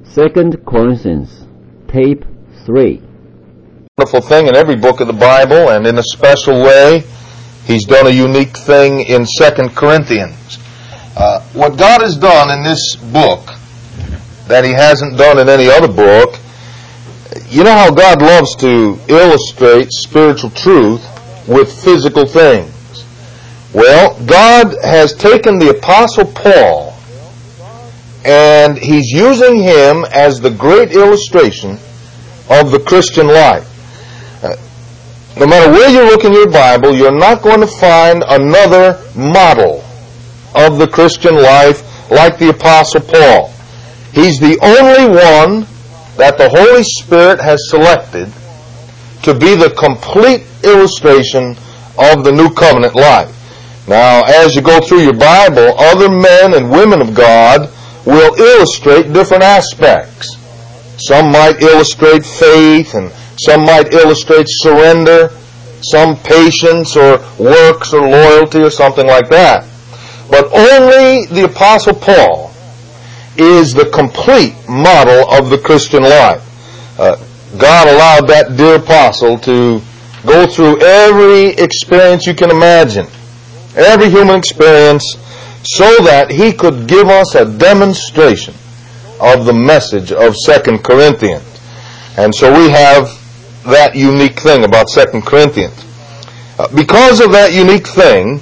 2 Corinthians, tape 3. Wonderful thing in every book of the Bible, and in a special way, he's done a unique thing in 2 Corinthians. What God has done in this book that he hasn't done in any other book, you know how God loves to illustrate spiritual truth with physical things. Well, God has taken the Apostle Paul and he's using him as the great illustration of the Christian life. No matter where you look in your Bible, you're not going to find another model of the Christian life like the Apostle Paul. He's the only one that the Holy Spirit has selected to be the complete illustration of the New Covenant life. Now, as you go through your Bible, other men and women of God will illustrate different aspects. Some might illustrate faith, and some might illustrate surrender, some patience or works or loyalty or something like that. But only the Apostle Paul is the complete model of the Christian life. God allowed that dear apostle to go through every experience you can imagine, every human experience, so that he could give us a demonstration of the message of 2 Corinthians. And so we have that unique thing about 2 Corinthians. Because of that unique thing,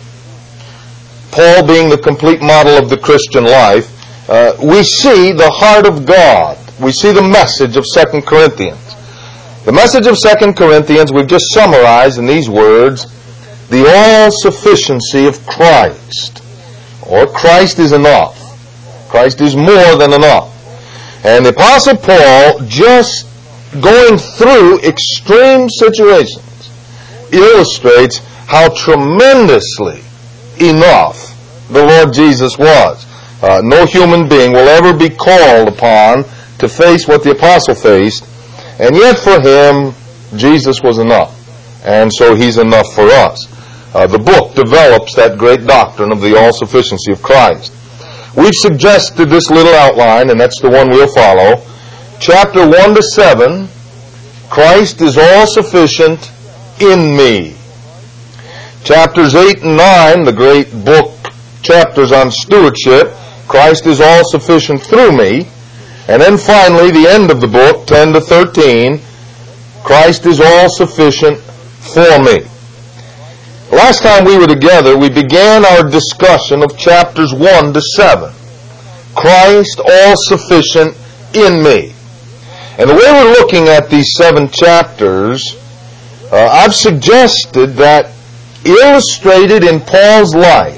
Paul being the complete model of the Christian life, we see the heart of God. We see the message of 2 Corinthians. The message of 2 Corinthians we've just summarized in these words: the all-sufficiency of Christ. Or Christ is enough. Christ is more than enough. And the Apostle Paul, just going through extreme situations, illustrates how tremendously enough the Lord Jesus was. No human being will ever be called upon to face what the apostle faced, and yet for him, Jesus was enough. And so he's enough for us. The book develops that great doctrine of the all-sufficiency of Christ. We've suggested this little outline, and that's the one we'll follow. Chapter 1 to 7, Christ is all-sufficient in me. Chapters 8 and 9, the great book chapters on stewardship, Christ is all-sufficient through me. And then finally, the end of the book, 10 to 13, Christ is all-sufficient for me. Last time we were together, we began our discussion of chapters 1 to 7. Christ all-sufficient in me. And the way we're looking at these 7 chapters, I've suggested that illustrated in Paul's life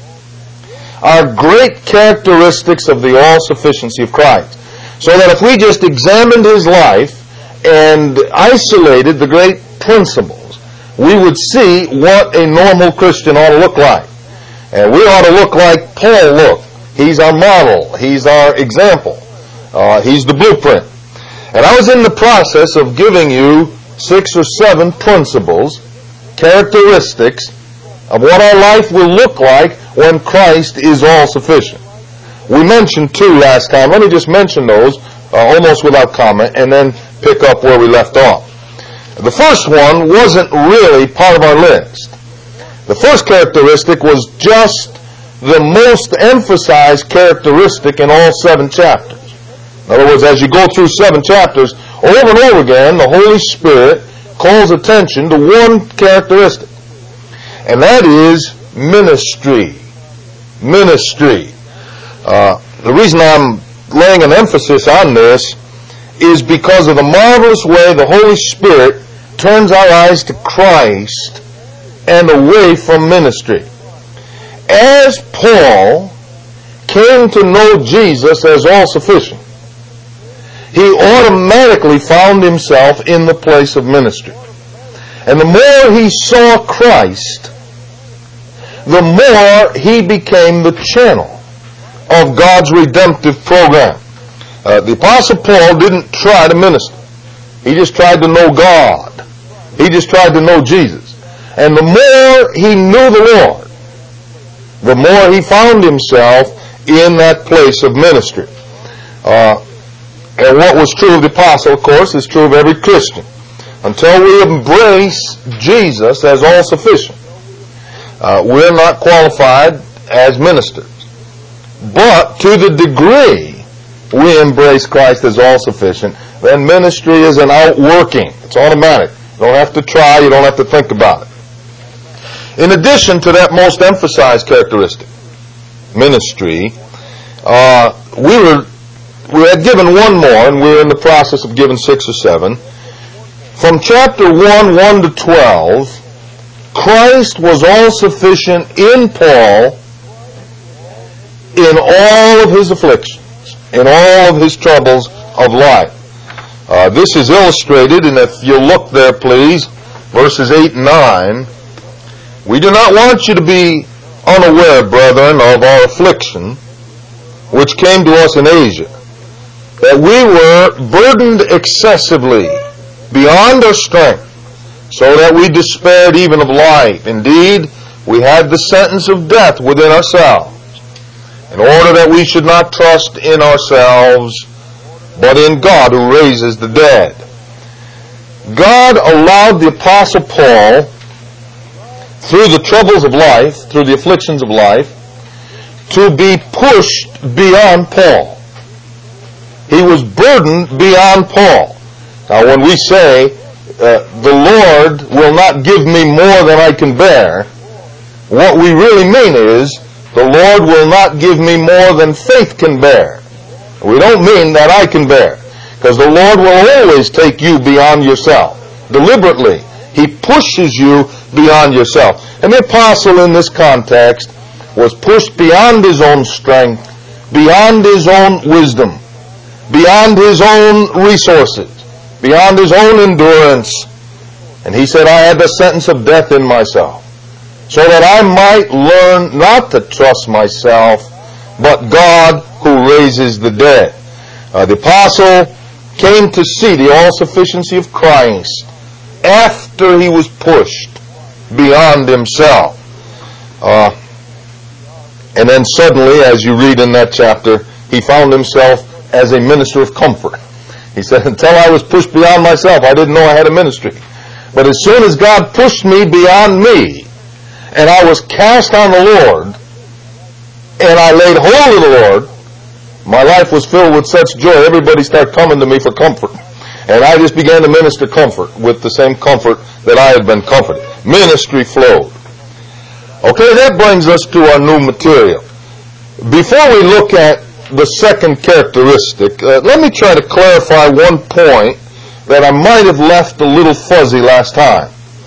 are great characteristics of the all-sufficiency of Christ. So that if we just examined his life and isolated the great principles, we would see what a normal Christian ought to look like. And we ought to look like Paul looked. He's our model. He's our example. He's the blueprint. And I was in the process of giving you 6 or 7 principles, characteristics of what our life will look like when Christ is all-sufficient. We mentioned 2 last time. Let me just mention those almost without comment and then pick up where we left off. The first one wasn't really part of our list. The first characteristic was just the most emphasized characteristic in all 7 chapters. In other words, as you go through 7 chapters, over and over again, the Holy Spirit calls attention to one characteristic. And that is ministry. Ministry. The reason I'm laying an emphasis on this is because of the marvelous way the Holy Spirit turns our eyes to Christ and away from ministry. As Paul came to know Jesus as all-sufficient, he automatically found himself in the place of ministry. And the more he saw Christ, the more he became the channel of God's redemptive program. The Apostle Paul didn't try to minister. He just tried to know God. He just tried to know Jesus. And the more he knew the Lord, the more he found himself in that place of ministry. And what was true of the apostle, of course, is true of every Christian. Until we embrace Jesus as all-sufficient, we're not qualified as ministers. But to the degree we embrace Christ as all-sufficient, then ministry is an outworking. It's automatic. You don't have to try. You don't have to think about it. In addition to that most emphasized characteristic, ministry, we had given one more, and we're in the process of giving 6 or 7. From chapter 1 to 12, Christ was all-sufficient in Paul in all of his afflictions, in all of his troubles of life. This is illustrated, and if you'll look there, please, verses 8 and 9. We do not want you to be unaware, brethren, of our affliction, which came to us in Asia, that we were burdened excessively beyond our strength, so that we despaired even of life. Indeed, we had the sentence of death within ourselves, in order that we should not trust in ourselves, but in God who raises the dead. God allowed the Apostle Paul, through the troubles of life, through the afflictions of life, to be pushed beyond Paul. He was burdened beyond Paul. Now, when we say, the Lord will not give me more than I can bear, what we really mean is, the Lord will not give me more than faith can bear. We don't mean that I can bear, because the Lord will always take you beyond yourself. Deliberately, He pushes you beyond yourself. And the apostle in this context was pushed beyond his own strength, beyond his own wisdom, beyond his own resources, beyond his own endurance. And he said, I had the sentence of death in myself, so that I might learn not to trust myself, but God who raises the dead. The apostle came to see the all-sufficiency of Christ after he was pushed beyond himself. And then suddenly, as you read in that chapter, he found himself as a minister of comfort. He said, until I was pushed beyond myself, I didn't know I had a ministry. But as soon as God pushed me beyond me, and I was cast on the Lord, and I laid hold of the Lord, my life was filled with such joy, everybody started coming to me for comfort. And I just began to minister comfort with the same comfort that I had been comforted. Ministry flowed. Okay, that brings us to our new material. Before we look at the second characteristic, let me try to clarify one point that I might have left a little fuzzy last time.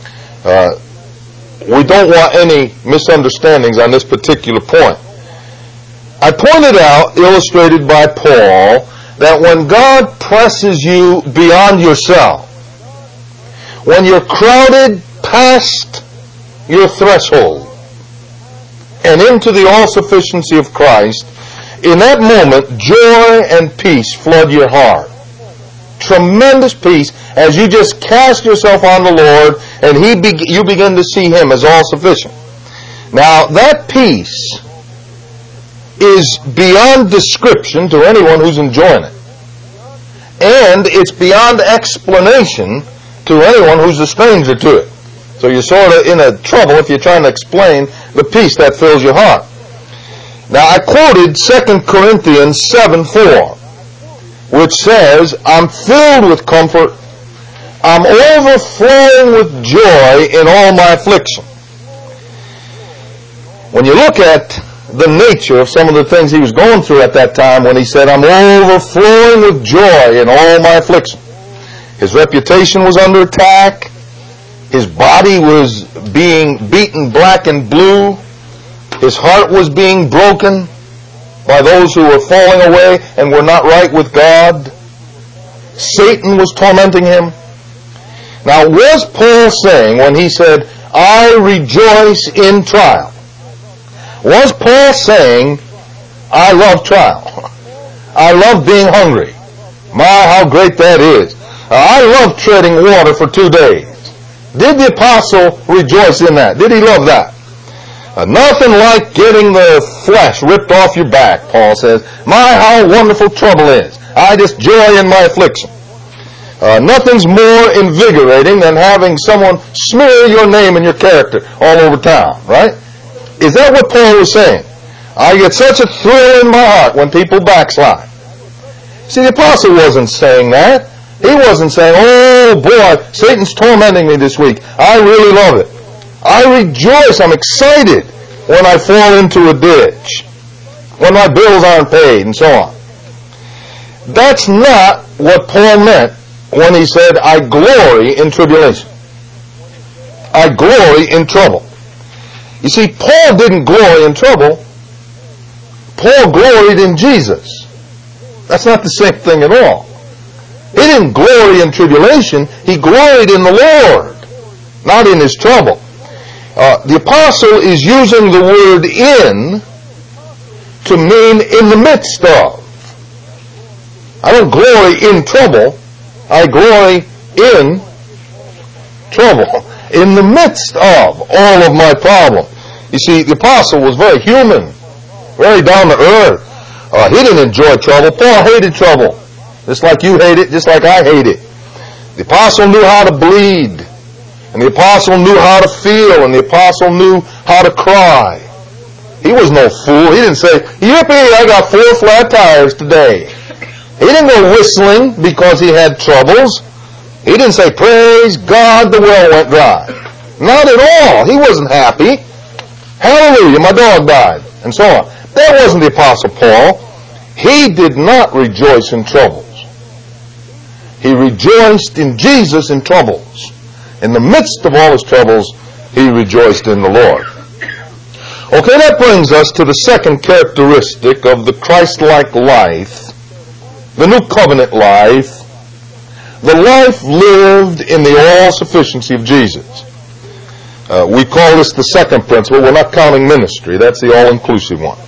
We don't want any misunderstandings on this particular point. I pointed out, illustrated by Paul, that when God presses you beyond yourself, when you're crowded past your threshold and into the all-sufficiency of Christ, in that moment, joy and peace flood your heart. Tremendous peace as you just cast yourself on the Lord and you begin to see Him as all-sufficient. Now, that peace is beyond description to anyone who's enjoying it. And it's beyond explanation to anyone who's a stranger to it. So you're sort of in a trouble if you're trying to explain the peace that fills your heart. Now, I quoted 2 Corinthians 7:4, which says, I'm filled with comfort, I'm overflowing with joy in all my affliction. When you look at the nature of some of the things he was going through at that time when he said, I'm overflowing with joy in all my affliction. His reputation was under attack. His body was being beaten black and blue. His heart was being broken by those who were falling away and were not right with God. Satan was tormenting him. Now, was Paul saying when he said, I rejoice in trial, was Paul saying, I love trial, I love being hungry, my, how great that is, I love treading water for 2 days? Did the apostle rejoice in that? Did he love that? Nothing like getting the flesh ripped off your back, Paul says. My, how wonderful trouble is. I just joy in my affliction. Nothing's more invigorating than having someone smear your name and your character all over town, right? Is that what Paul was saying? I get such a thrill in my heart when people backslide. See, the apostle wasn't saying that. He wasn't saying, oh boy, Satan's tormenting me this week. I really love it. I rejoice, I'm excited when I fall into a ditch, when my bills aren't paid, and so on. That's not what Paul meant when he said, I glory in tribulation. I glory in trouble. You see, Paul didn't glory in trouble. Paul gloried in Jesus. That's not the same thing at all. He didn't glory in tribulation. He gloried in the Lord, not in his trouble. The apostle is using the word in to mean in the midst of. I don't glory in trouble. I glory in trouble, in the midst of all of my problems. You see, the apostle was very human, very down to earth. He didn't enjoy trouble. Paul hated trouble, just like you hate it, just like I hate it. The apostle knew how to bleed, and the apostle knew how to feel, and the apostle knew how to cry. He was no fool. He didn't say, yippee, I got 4 flat tires today. He didn't go whistling because he had troubles. He didn't say, praise God, the well went dry. Not at all. He wasn't happy. Hallelujah, my dog died, and so on. That wasn't the Apostle Paul. He did not rejoice in troubles. He rejoiced in Jesus in troubles. In the midst of all his troubles, he rejoiced in the Lord. Okay, that brings us to the second characteristic of the Christ-like life, the new covenant life, the life lived in the all-sufficiency of Jesus. We call this the second principle. We're not counting ministry. That's the all-inclusive one.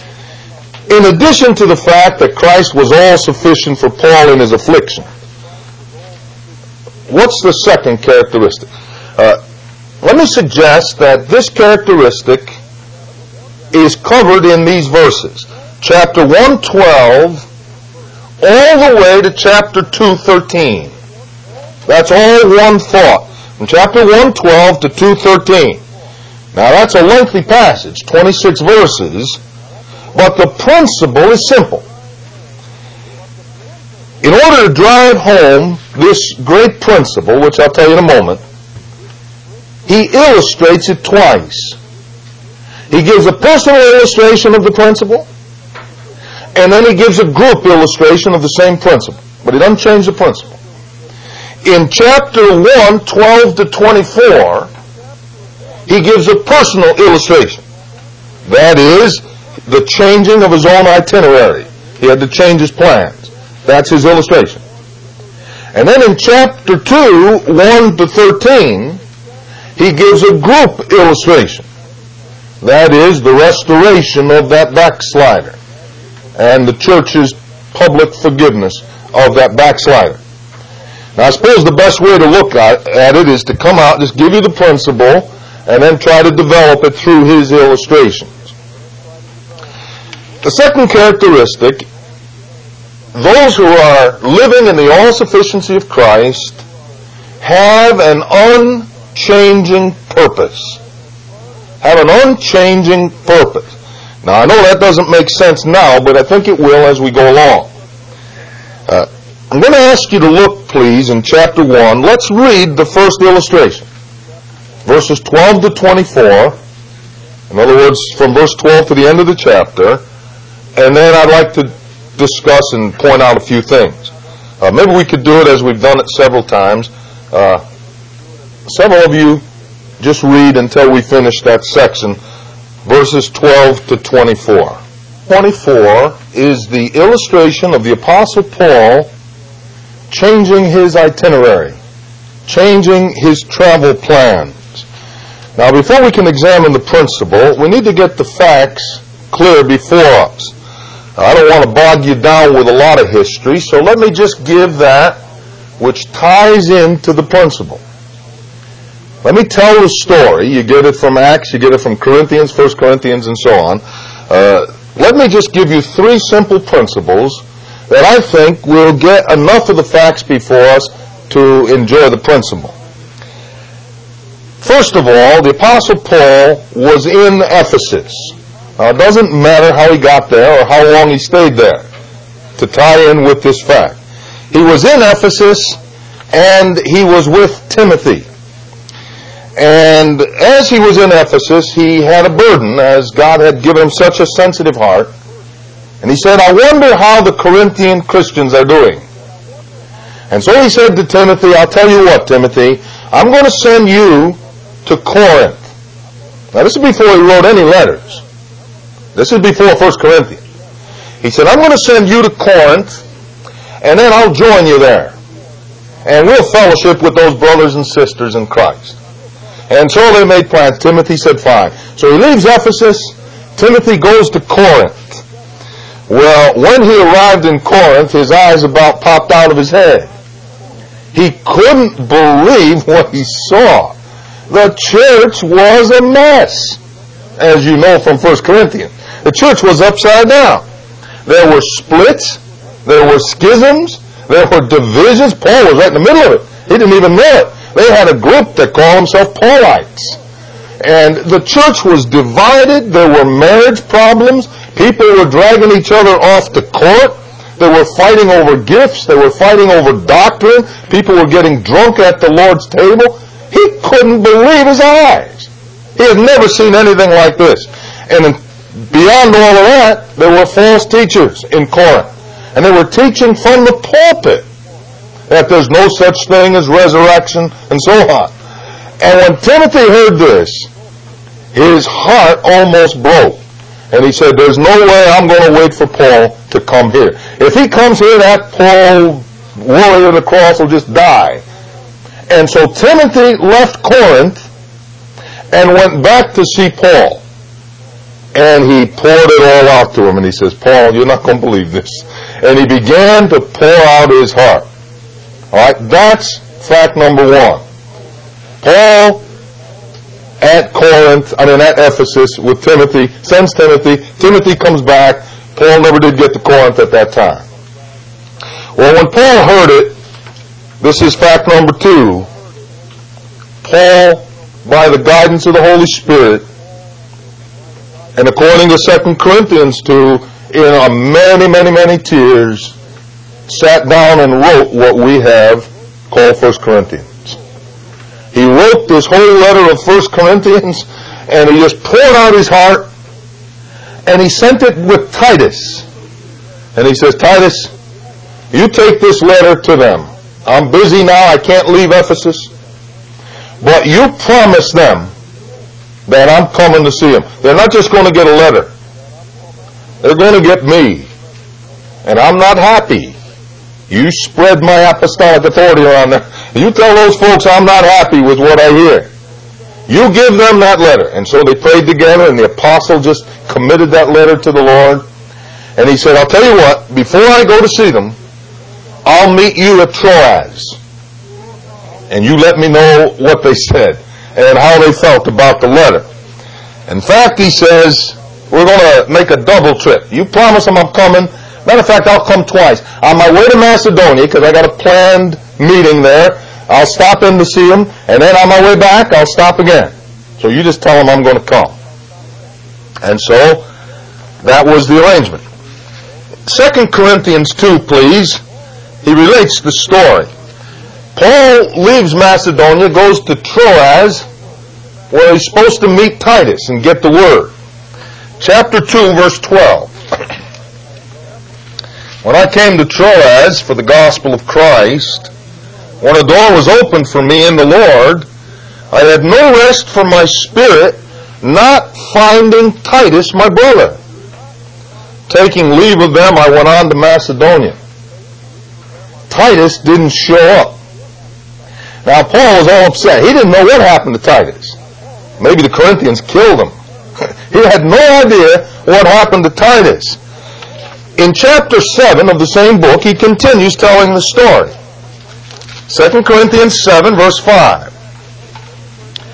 In addition to the fact that Christ was all-sufficient for Paul in his affliction, what's the second characteristic? Let me suggest that this characteristic is covered in these verses. Chapter 1:12 all the way to chapter 2:13. That's all one thought. From chapter 1:12 to 2:13. Now that's a lengthy passage, 26 verses, but the principle is simple. In order to drive home this great principle, which I'll tell you in a moment, he illustrates it twice. He gives a personal illustration of the principle, and then he gives a group illustration of the same principle. But he doesn't change the principle. In chapter 1, 12 to 24, he gives a personal illustration. That is, the changing of his own itinerary. He had to change his plans. That's his illustration. And then in chapter 2, 1 to 13, he gives a group illustration. That is, the restoration of that backslider and the church's public forgiveness of that backslider. Now, I suppose the best way to look at it is to come out, just give you the principle, and then try to develop it through his illustrations. The second characteristic, those who are living in the all-sufficiency of Christ have an unchanging purpose. Have an unchanging purpose. Now, I know that doesn't make sense now, but I think it will as we go along. I'm going to ask you to look, please, in chapter 1. Let's read the first illustration. Verses 12 to 24. In other words, from verse 12 to the end of the chapter. And then I'd like to discuss and point out a few things. Maybe we could do it as we've done it several times. Several of you just read until we finish that section. Verses 12 to 24. 24 is the illustration of the Apostle Paul changing his itinerary, changing his travel plans. Now, before we can examine the principle, we need to get the facts clear before us. I don't want to bog you down with a lot of history, so let me just give that which ties into the principle. Let me tell the story. You get it from Acts, you get it from Corinthians, 1 Corinthians, and so on. Let me just give you 3 simple principles that I think will get enough of the facts before us to enjoy the principle. First of all, the Apostle Paul was in Ephesus. Now, it doesn't matter how he got there or how long he stayed there to tie in with this fact. He was in Ephesus, and he was with Timothy. And as he was in Ephesus, he had a burden, as God had given him such a sensitive heart. And he said, I wonder how the Corinthian Christians are doing. And so he said to Timothy, I'll tell you what, Timothy, I'm going to send you to Corinth. Now, this is before he wrote any letters. This is before 1 Corinthians. He said, I'm going to send you to Corinth, and then I'll join you there. And we'll fellowship with those brothers and sisters in Christ. And so they made plans. Timothy said, fine. So he leaves Ephesus. Timothy goes to Corinth. Well, when he arrived in Corinth, his eyes about popped out of his head. He couldn't believe what he saw. The church was a mess, as you know from 1 Corinthians. The church was upside down. There were splits. There were schisms. There were divisions. Paul was right in the middle of it. He didn't even know it. They had a group that called themselves Paulites. And the church was divided. There were marriage problems. People were dragging each other off to court. They were fighting over gifts. They were fighting over doctrine. People were getting drunk at the Lord's table. He couldn't believe his eyes. He had never seen anything like this. And beyond all of that, there were false teachers in Corinth. And they were teaching from the pulpit that there's no such thing as resurrection, and so on. And when Timothy heard this, his heart almost broke. And he said, there's no way I'm going to wait for Paul to come here. If he comes here, that Paul, warrior of the cross, will just die. And so Timothy left Corinth and went back to see Paul. And he poured it all out to him. And he says, Paul, you're not going to believe this. And he began to pour out his heart. All right, that's fact number 1. Paul at Ephesus with Timothy, sends Timothy. Timothy comes back. Paul never did get to Corinth at that time. Well, when Paul heard it, this is fact number 2. Paul, by the guidance of the Holy Spirit, and according to 2 Corinthians 2, in many tears, sat down and wrote what we have called 1 Corinthians. He wrote this whole letter of 1 Corinthians, and he just poured out his heart, and he sent it with Titus. And he says, Titus, you take this letter to them. I'm busy now, I can't leave Ephesus, but you promise them that I'm coming to see them. They're not just going to get a letter. They're going to get me. And I'm not happy. You spread my apostolic authority around there. You tell those folks I'm not happy with what I hear. You give them that letter. And so they prayed together, and the apostle just committed that letter to the Lord. And he said, I'll tell you what, before I go to see them, I'll meet you at Troas. And you let me know what they said and how they felt about the letter. In fact, he says, we're going to make a double trip. You promise them I'm coming. Matter of fact, I'll come twice. On my way to Macedonia, because I got a planned meeting there, I'll stop in to see them, and then on my way back, I'll stop again. So you just tell them I'm going to come. And so, that was the arrangement. 2 Corinthians 2, please. He relates the story. Paul leaves Macedonia, goes to Troas, where he's supposed to meet Titus and get the word. Chapter 2, verse 12. When I came to Troas for the gospel of Christ, when a door was opened for me in the Lord, I had no rest for my spirit, not finding Titus my brother. Taking leave of them, I went on to Macedonia. Titus didn't show up. Now Paul was all upset. He didn't know what happened to Titus. Maybe the Corinthians killed him. He had no idea what happened to Titus. In chapter 7 of the same book, he continues telling the story. 2 Corinthians 7, verse 5.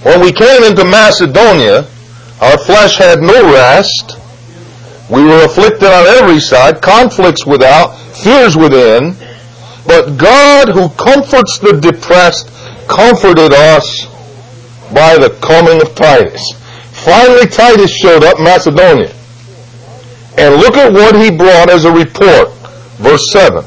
When we came into Macedonia, our flesh had no rest. We were afflicted on every side, conflicts without, fears within. But God, who comforts the depressed, comforted us by the coming of Titus. Finally, Titus showed up in Macedonia. And look at what he brought as a report. Verse 7.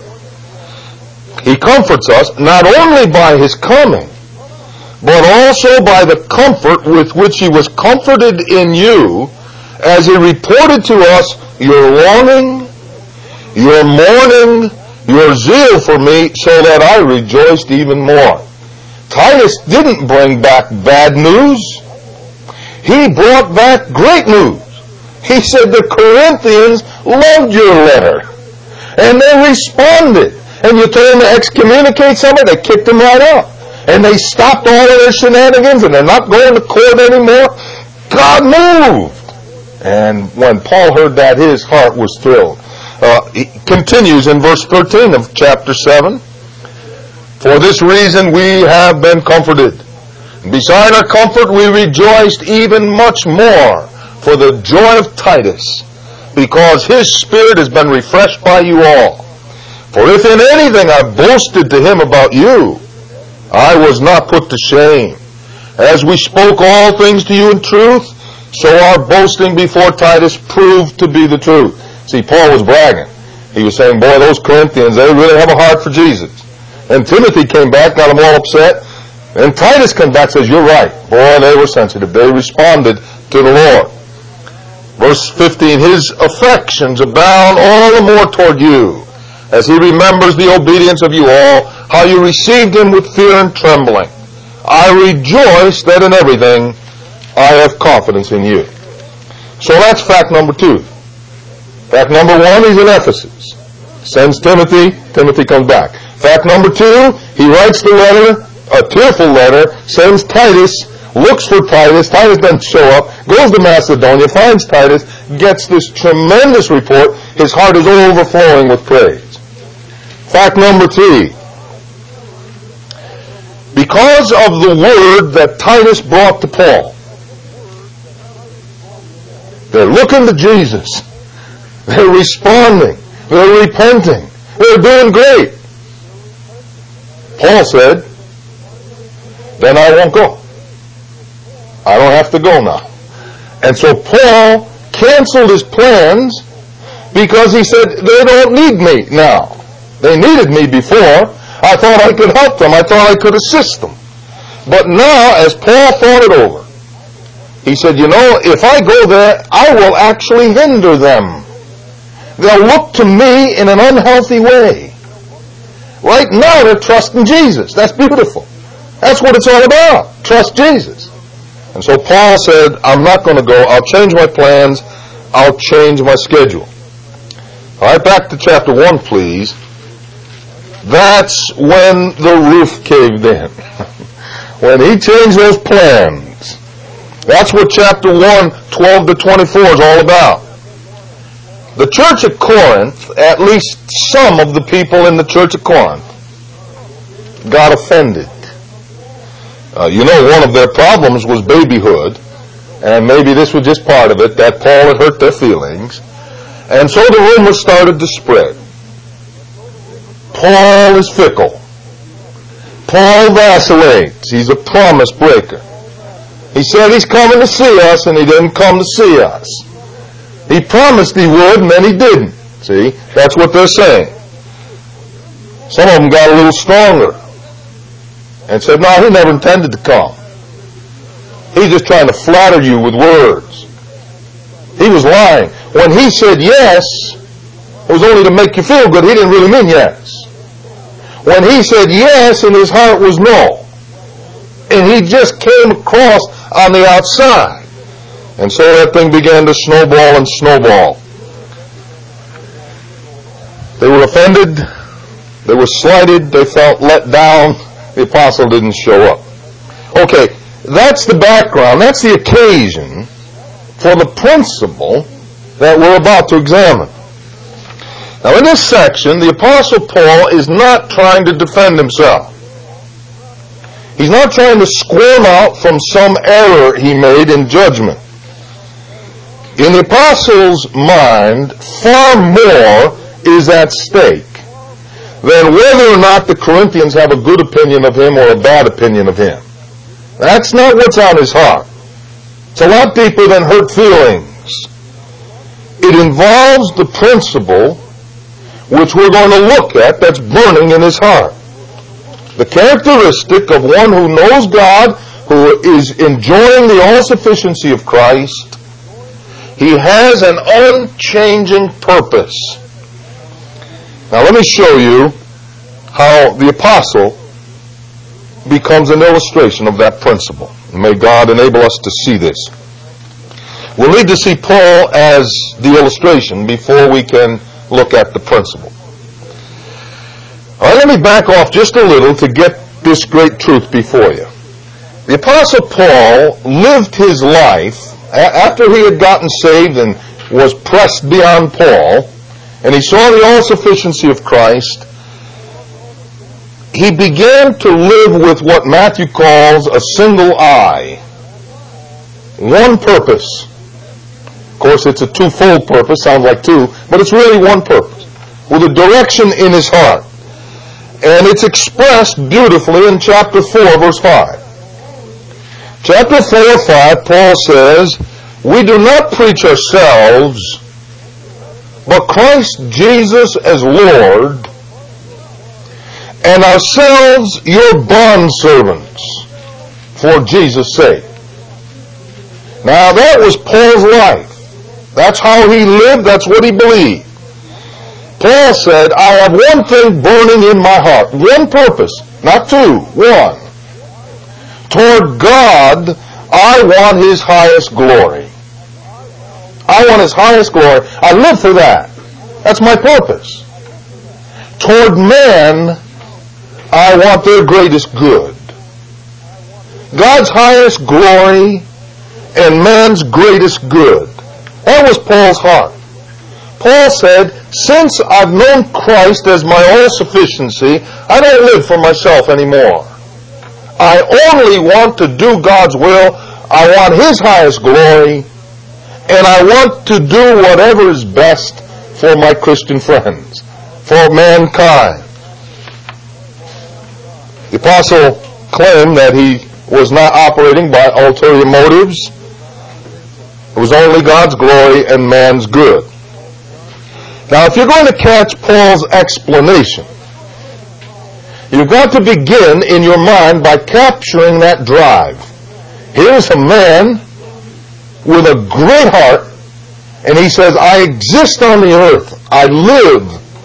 He comforts us not only by his coming, but also by the comfort with which he was comforted in you, as he reported to us your longing, your mourning, your zeal for me, so that I rejoiced even more. Titus didn't bring back bad news. He brought back great news. He said the Corinthians loved your letter. And they responded. And you told them to excommunicate somebody, they kicked them right out. And they stopped all of their shenanigans, and they're not going to court anymore. God moved. And when Paul heard that, his heart was thrilled. He continues in verse 13 of chapter 7. For this reason we have been comforted. Beside our comfort we rejoiced even much more for the joy of Titus, because his spirit has been refreshed by you all. For if in anything I boasted to him about you, I was not put to shame. As we spoke all things to you in truth, so our boasting before Titus proved to be the truth. See, Paul was bragging. He was saying, boy, those Corinthians, they really have a heart for Jesus. And Timothy came back, got them all upset. And Titus came back and says, you're right. Boy, they were sensitive. They responded to the Lord. Verse 15, his affections abound all the more toward you, as he remembers the obedience of you all, how you received him with fear and trembling. I rejoice that in everything I have confidence in you. So that's fact number 2. Fact number 1, he's in Ephesus. Sends Timothy. Timothy comes back. Fact number 2, he writes the letter, a tearful letter, sends Titus, looks for Titus. Titus doesn't show up, goes to Macedonia, finds Titus, gets this tremendous report. His heart is overflowing with praise. Fact number 3, because of the word that Titus brought to Paul, they're looking to Jesus. They're responding. They're repenting. They're doing great. Paul said, then I won't go. I don't have to go now. And so Paul canceled his plans because he said, they don't need me now. They needed me before. I thought I could help them. I thought I could assist them. But now, as Paul thought it over, he said, you know, if I go there, I will actually hinder them. They'll look to me in an unhealthy way. Right now, they're trusting Jesus. That's beautiful. That's what it's all about. Trust Jesus. And so Paul said, I'm not going to go. I'll change my plans. I'll change my schedule. All right, back to chapter 1, please. That's when the roof caved in. When he changed those plans. That's what chapter 1, 12 to 24 is all about. The church at Corinth, at least some of the people in the church at Corinth, got offended. You know, one of their problems was babyhood, and maybe this was just part of it, that Paul had hurt their feelings. And so the rumors started to spread. Paul is fickle. Paul vacillates. He's a promise breaker. He said he's coming to see us, and he didn't come to see us. He promised he would, and then he didn't. See? That's what they're saying. Some of them got a little stronger and said, no, he never intended to come. He's just trying to flatter you with words. He was lying. When he said yes, it was only to make you feel good. He didn't really mean yes. When he said yes and his heart was no. And he just came across on the outside. And so that thing began to snowball and snowball. They were offended. They were slighted. They felt let down. The apostle didn't show up. Okay, that's the background. That's the occasion for the principle that we're about to examine. Now in this section, the apostle Paul is not trying to defend himself. He's not trying to squirm out from some error he made in judgment. In the apostle's mind, far more is at stake than whether or not the Corinthians have a good opinion of him or a bad opinion of him. That's not what's on his heart. It's a lot deeper than hurt feelings. It involves the principle which we're going to look at that's burning in his heart. The characteristic of one who knows God, who is enjoying the all-sufficiency of Christ, he has an unchanging purpose. Now let me show you how the apostle becomes an illustration of that principle. May God enable us to see this. We'll need to see Paul as the illustration before we can look at the principle. All right, let me back off just a little to get this great truth before you. The Apostle Paul lived his life after he had gotten saved and was pressed beyond Paul, and he saw the all-sufficiency of Christ. He began to live with what Matthew calls a single eye. One purpose. Of course, it's a twofold purpose, sounds like two, but it's really one purpose, with a direction in his heart. And it's expressed beautifully in chapter 4, verse 5. Chapter 4, 5, Paul says, "We do not preach ourselves, but Christ Jesus as Lord, and ourselves your bondservants, for Jesus' sake." Now that was Paul's life. That's how he lived, that's what he believed. Paul said, I have one thing burning in my heart, one purpose, not two, one. Toward God, I want His highest glory. I want His highest glory. I live for that. That's my purpose. Toward man, I want their greatest good. God's highest glory and man's greatest good. That was Paul's heart. Paul said, since I've known Christ as my all-sufficiency, I don't live for myself anymore. I only want to do God's will. I want His highest glory. And I want to do whatever is best for my Christian friends, for mankind. The apostle claimed that he was not operating by ulterior motives. It was only God's glory and man's good. Now, if you're going to catch Paul's explanation, you've got to begin in your mind by capturing that drive. Here's a man with a great heart, and he says, I exist on the earth. I live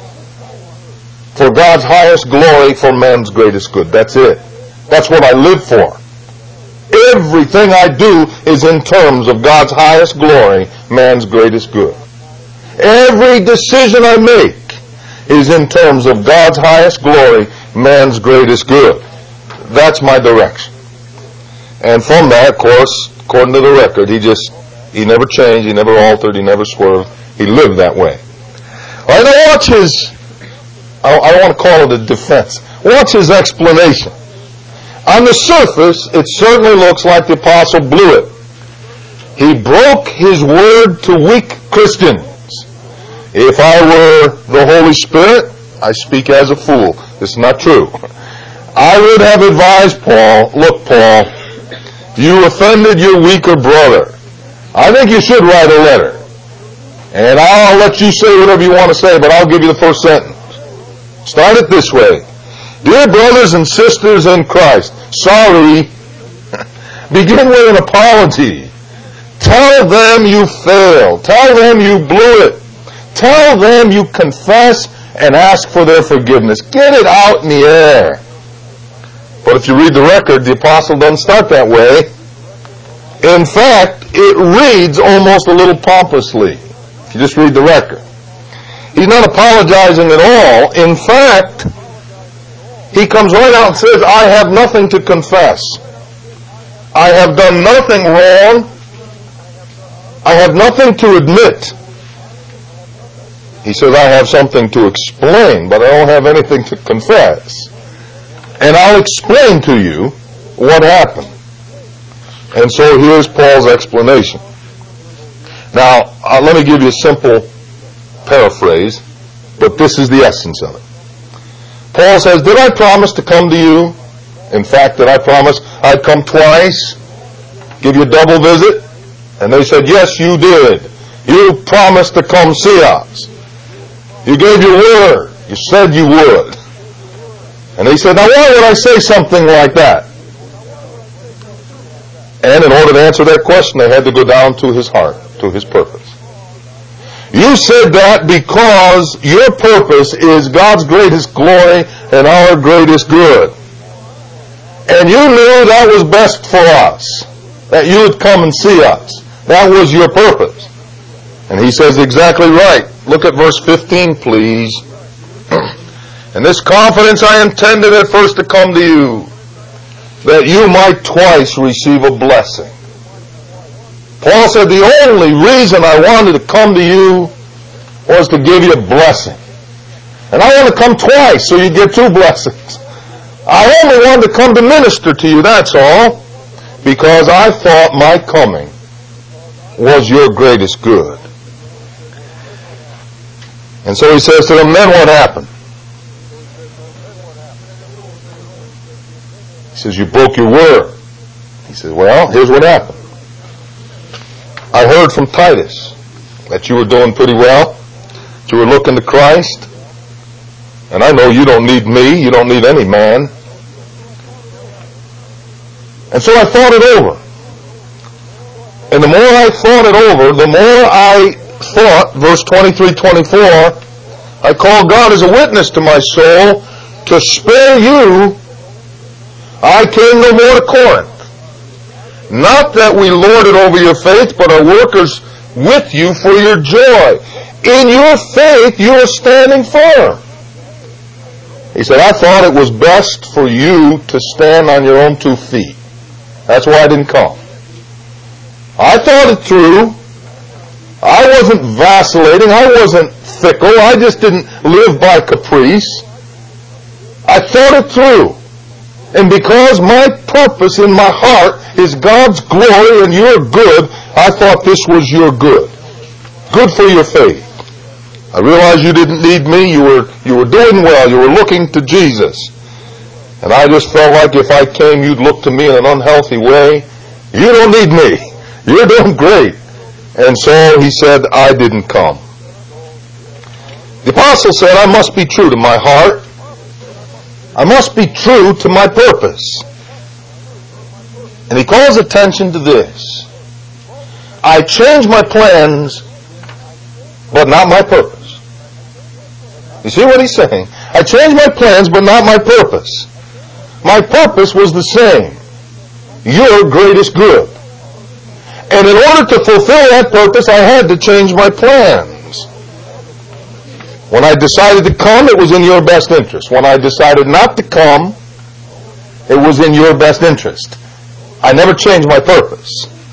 for God's highest glory, for man's greatest good. That's it. That's what I live for. Everything I do is in terms of God's highest glory, man's greatest good. Every decision I make is in terms of God's highest glory, man's greatest good. That's my direction. And from that, of course, according to the record, he never changed, he never altered, he never swerved. He lived that way. All right, now watch his, I don't want to call it a defense. Watch his explanation. On the surface, it certainly looks like the apostle blew it. He broke his word to weak Christians. If I were the Holy Spirit, I speak as a fool. This is not true. I would have advised Paul, look, Paul, you offended your weaker brother. I think you should write a letter. And I'll let you say whatever you want to say, but I'll give you the first sentence. Start it this way. Dear brothers and sisters in Christ, sorry. Begin with an apology. Tell them you failed. Tell them you blew it. Tell them you confess and ask for their forgiveness. Get it out in the air. But if you read the record, the apostle doesn't start that way. In fact, it reads almost a little pompously. If you just read the record. He's not apologizing at all. In fact, he comes right out and says, I have nothing to confess. I have done nothing wrong. I have nothing to admit. He says, I have something to explain, but I don't have anything to confess. And I'll explain to you what happened. And so here's Paul's explanation. Now, let me give you a simple paraphrase, but this is the essence of it. Paul says, did I promise to come to you? In fact, did I promise I'd come twice? Give you a double visit? And they said, yes, you did. You promised to come see us. You gave your word. You said you would. And he said, now why would I say something like that? And in order to answer that question, they had to go down to his heart, to his purpose. You said that because your purpose is God's greatest glory and our greatest good. And you knew that was best for us, that you would come and see us. That was your purpose. And he says exactly right. Look at verse 15, please. And this confidence I intended at first to come to you, that you might twice receive a blessing. Paul said the only reason I wanted to come to you was to give you a blessing. And I want to come twice so you get two blessings. I only wanted to come to minister to you, that's all, because I thought my coming was your greatest good. And so he says to them, then what happened? He says, you broke your word. He says, well, here's what happened. I heard from Titus that you were doing pretty well, that you were looking to Christ. And I know you don't need me, you don't need any man. And so I thought it over. And the more I thought it over, the more I thought, verse 23-24, I call God as a witness to my soul, to spare you, I came no more to Corinth. Not that we lord it over your faith, but are workers with you for your joy. In your faith, you are standing firm. He said, I thought it was best for you to stand on your own 2 feet. That's why I didn't come. I thought it through. I wasn't vacillating. I wasn't fickle. I just didn't live by caprice. I thought it through. And because my purpose in my heart is God's glory and your good, I thought this was your good. Good for your faith. I realized you didn't need me. You were doing well. You were looking to Jesus. And I just felt like if I came, you'd look to me in an unhealthy way. You don't need me. You're doing great. And so he said, I didn't come. The apostle said, I must be true to my heart. I must be true to my purpose. And he calls attention to this. I change my plans, but not my purpose. You see what he's saying? I changed my plans, but not my purpose. My purpose was the same. Your greatest good. And in order to fulfill that purpose, I had to change my plans. When I decided to come, it was in your best interest. When I decided not to come, it was in your best interest. I never changed my purpose.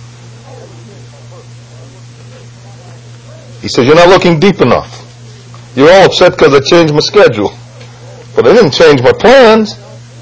He says, you're not looking deep enough. You're all upset because I changed my schedule. But I didn't change my plans.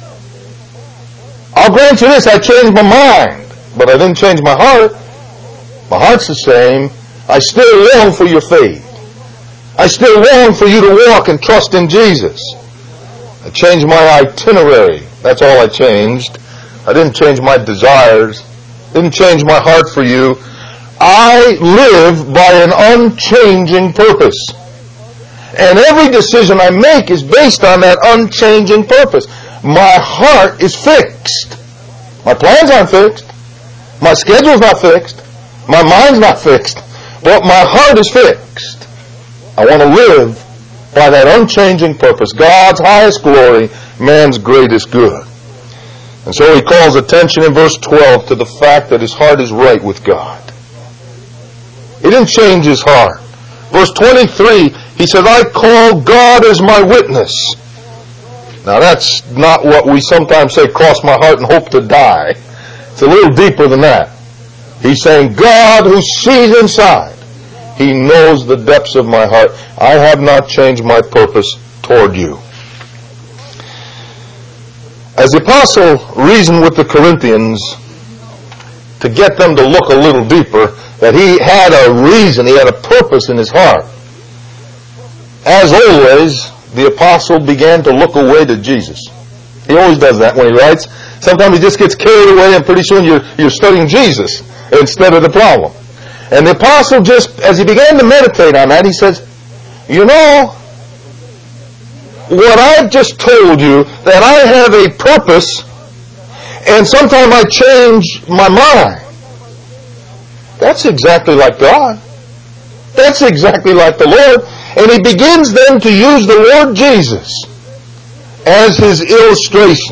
I'll grant you this, I changed my mind. But I didn't change my heart. My heart's the same. I still long for your faith. I still long for you to walk and trust in Jesus. I changed my itinerary. That's all I changed. I didn't change my desires. Didn't change my heart for you. I live by an unchanging purpose. And every decision I make is based on that unchanging purpose. My heart is fixed. My plans aren't fixed. My schedule's not fixed. My mind's not fixed. But my heart is fixed. I want to live by that unchanging purpose. God's highest glory, man's greatest good. And so he calls attention in verse 12 to the fact that his heart is right with God. He didn't change his heart. Verse 23, he says, I call God as my witness. Now that's not what we sometimes say, cross my heart and hope to die. It's a little deeper than that. He's saying, God who sees inside, He knows the depths of my heart. I have not changed my purpose toward you. As the apostle reasoned with the Corinthians to get them to look a little deeper, that he had a reason, he had a purpose in his heart. As always, the apostle began to look away to Jesus. He always does that when he writes. Sometimes he just gets carried away and pretty soon you're studying Jesus instead of the problem. And the apostle just, as he began to meditate on that, he says, you know, what I've just told you, that I have a purpose, and sometimes I change my mind. That's exactly like God. That's exactly like the Lord. And he begins then to use the Lord Jesus as his illustration.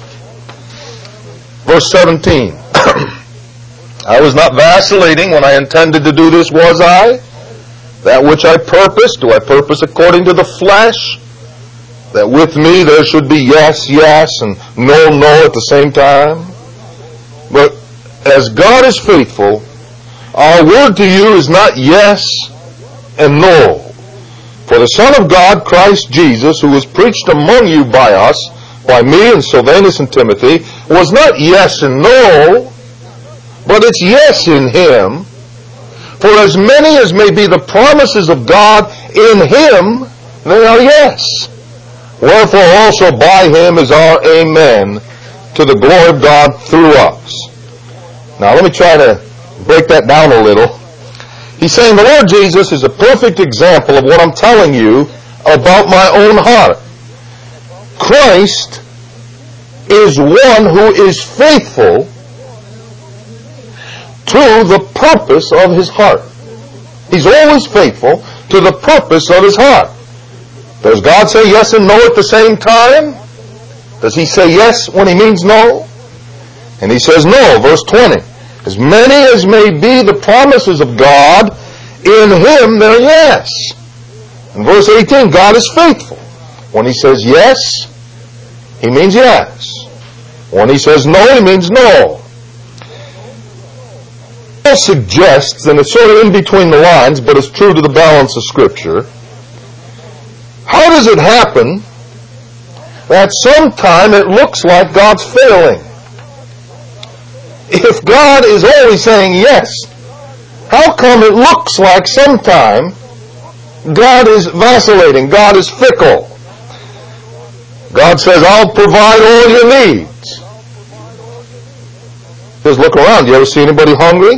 Verse 17. I was not vacillating when I intended to do this, was I? That which I purposed, do I purpose according to the flesh? That with me there should be yes, yes, and no, no at the same time? But as God is faithful, our word to you is not yes and no. For the Son of God, Christ Jesus, who was preached among you by us, by me and Silvanus and Timothy, was not yes and no, but it's yes in him. For as many as may be the promises of God in him, they are yes. Wherefore also by him is our amen, to the glory of God through us. Now let me try to break that down a little. He's saying the Lord Jesus is a perfect example of what I'm telling you about my own heart. Christ is one who is faithful to the purpose of his heart. He's always faithful to the purpose of his heart. Does God say yes and no at the same time? Does he say yes when he means no? And he says no, verse 20. As many as may be the promises of God, in him they're yes. In verse 18, God is faithful. When he says yes, he means yes. When he says no, he means no. Paul suggests, and it's sort of in between the lines, but it's true to the balance of Scripture, how does it happen that sometime it looks like God's failing? If God is always saying yes, how come it looks like sometime God is vacillating, God is fickle? God says, I'll provide all your needs. Just look around. Do you ever see anybody hungry?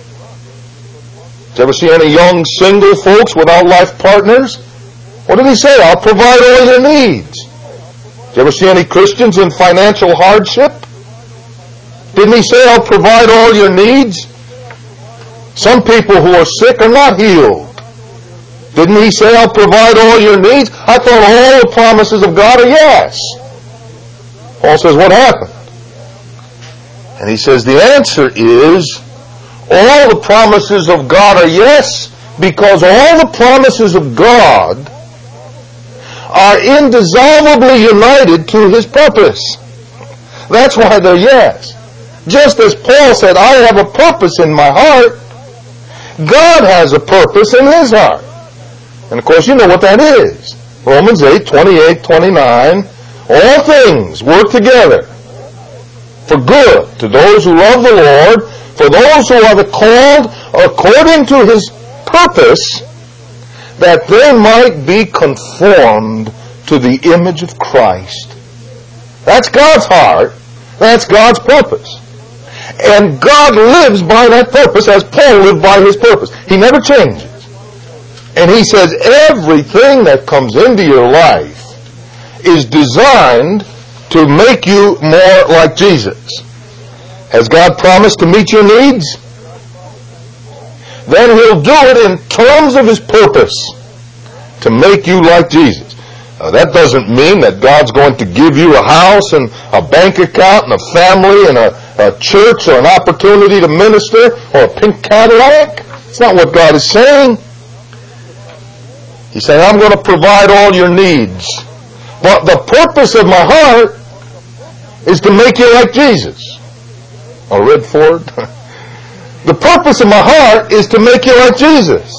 Do you ever see any young single folks without life partners? What did he say? I'll provide all your needs. Did you ever see any Christians in financial hardship? Didn't he say, I'll provide all your needs? Some people who are sick are not healed. Didn't he say, I'll provide all your needs? I thought all the promises of God are yes. Paul says, what happened? And he says, the answer is, all the promises of God are yes, because all the promises of God are indissolubly united to his purpose. That's why they're yes. Just as Paul said, I have a purpose in my heart, God has a purpose in his heart. And of course you know what that is. Romans 8, 28, 29, all things work together for good to those who love the Lord, for those who are called according to his purpose, that they might be conformed to the image of Christ. That's God's heart. That's God's purpose. And God lives by that purpose as Paul lived by his purpose. He never changes. And he says everything that comes into your life is designed to make you more like Jesus. Has God promised to meet your needs? Then he'll do it in terms of his purpose to make you like Jesus. That doesn't mean that God's going to give you a house and a bank account and a family and a church or an opportunity to minister or a pink Cadillac. It's not what God is saying. He's saying, I'm going to provide all your needs. But the purpose of my heart is to make you like Jesus. A red Ford. The purpose of my heart is to make you like Jesus.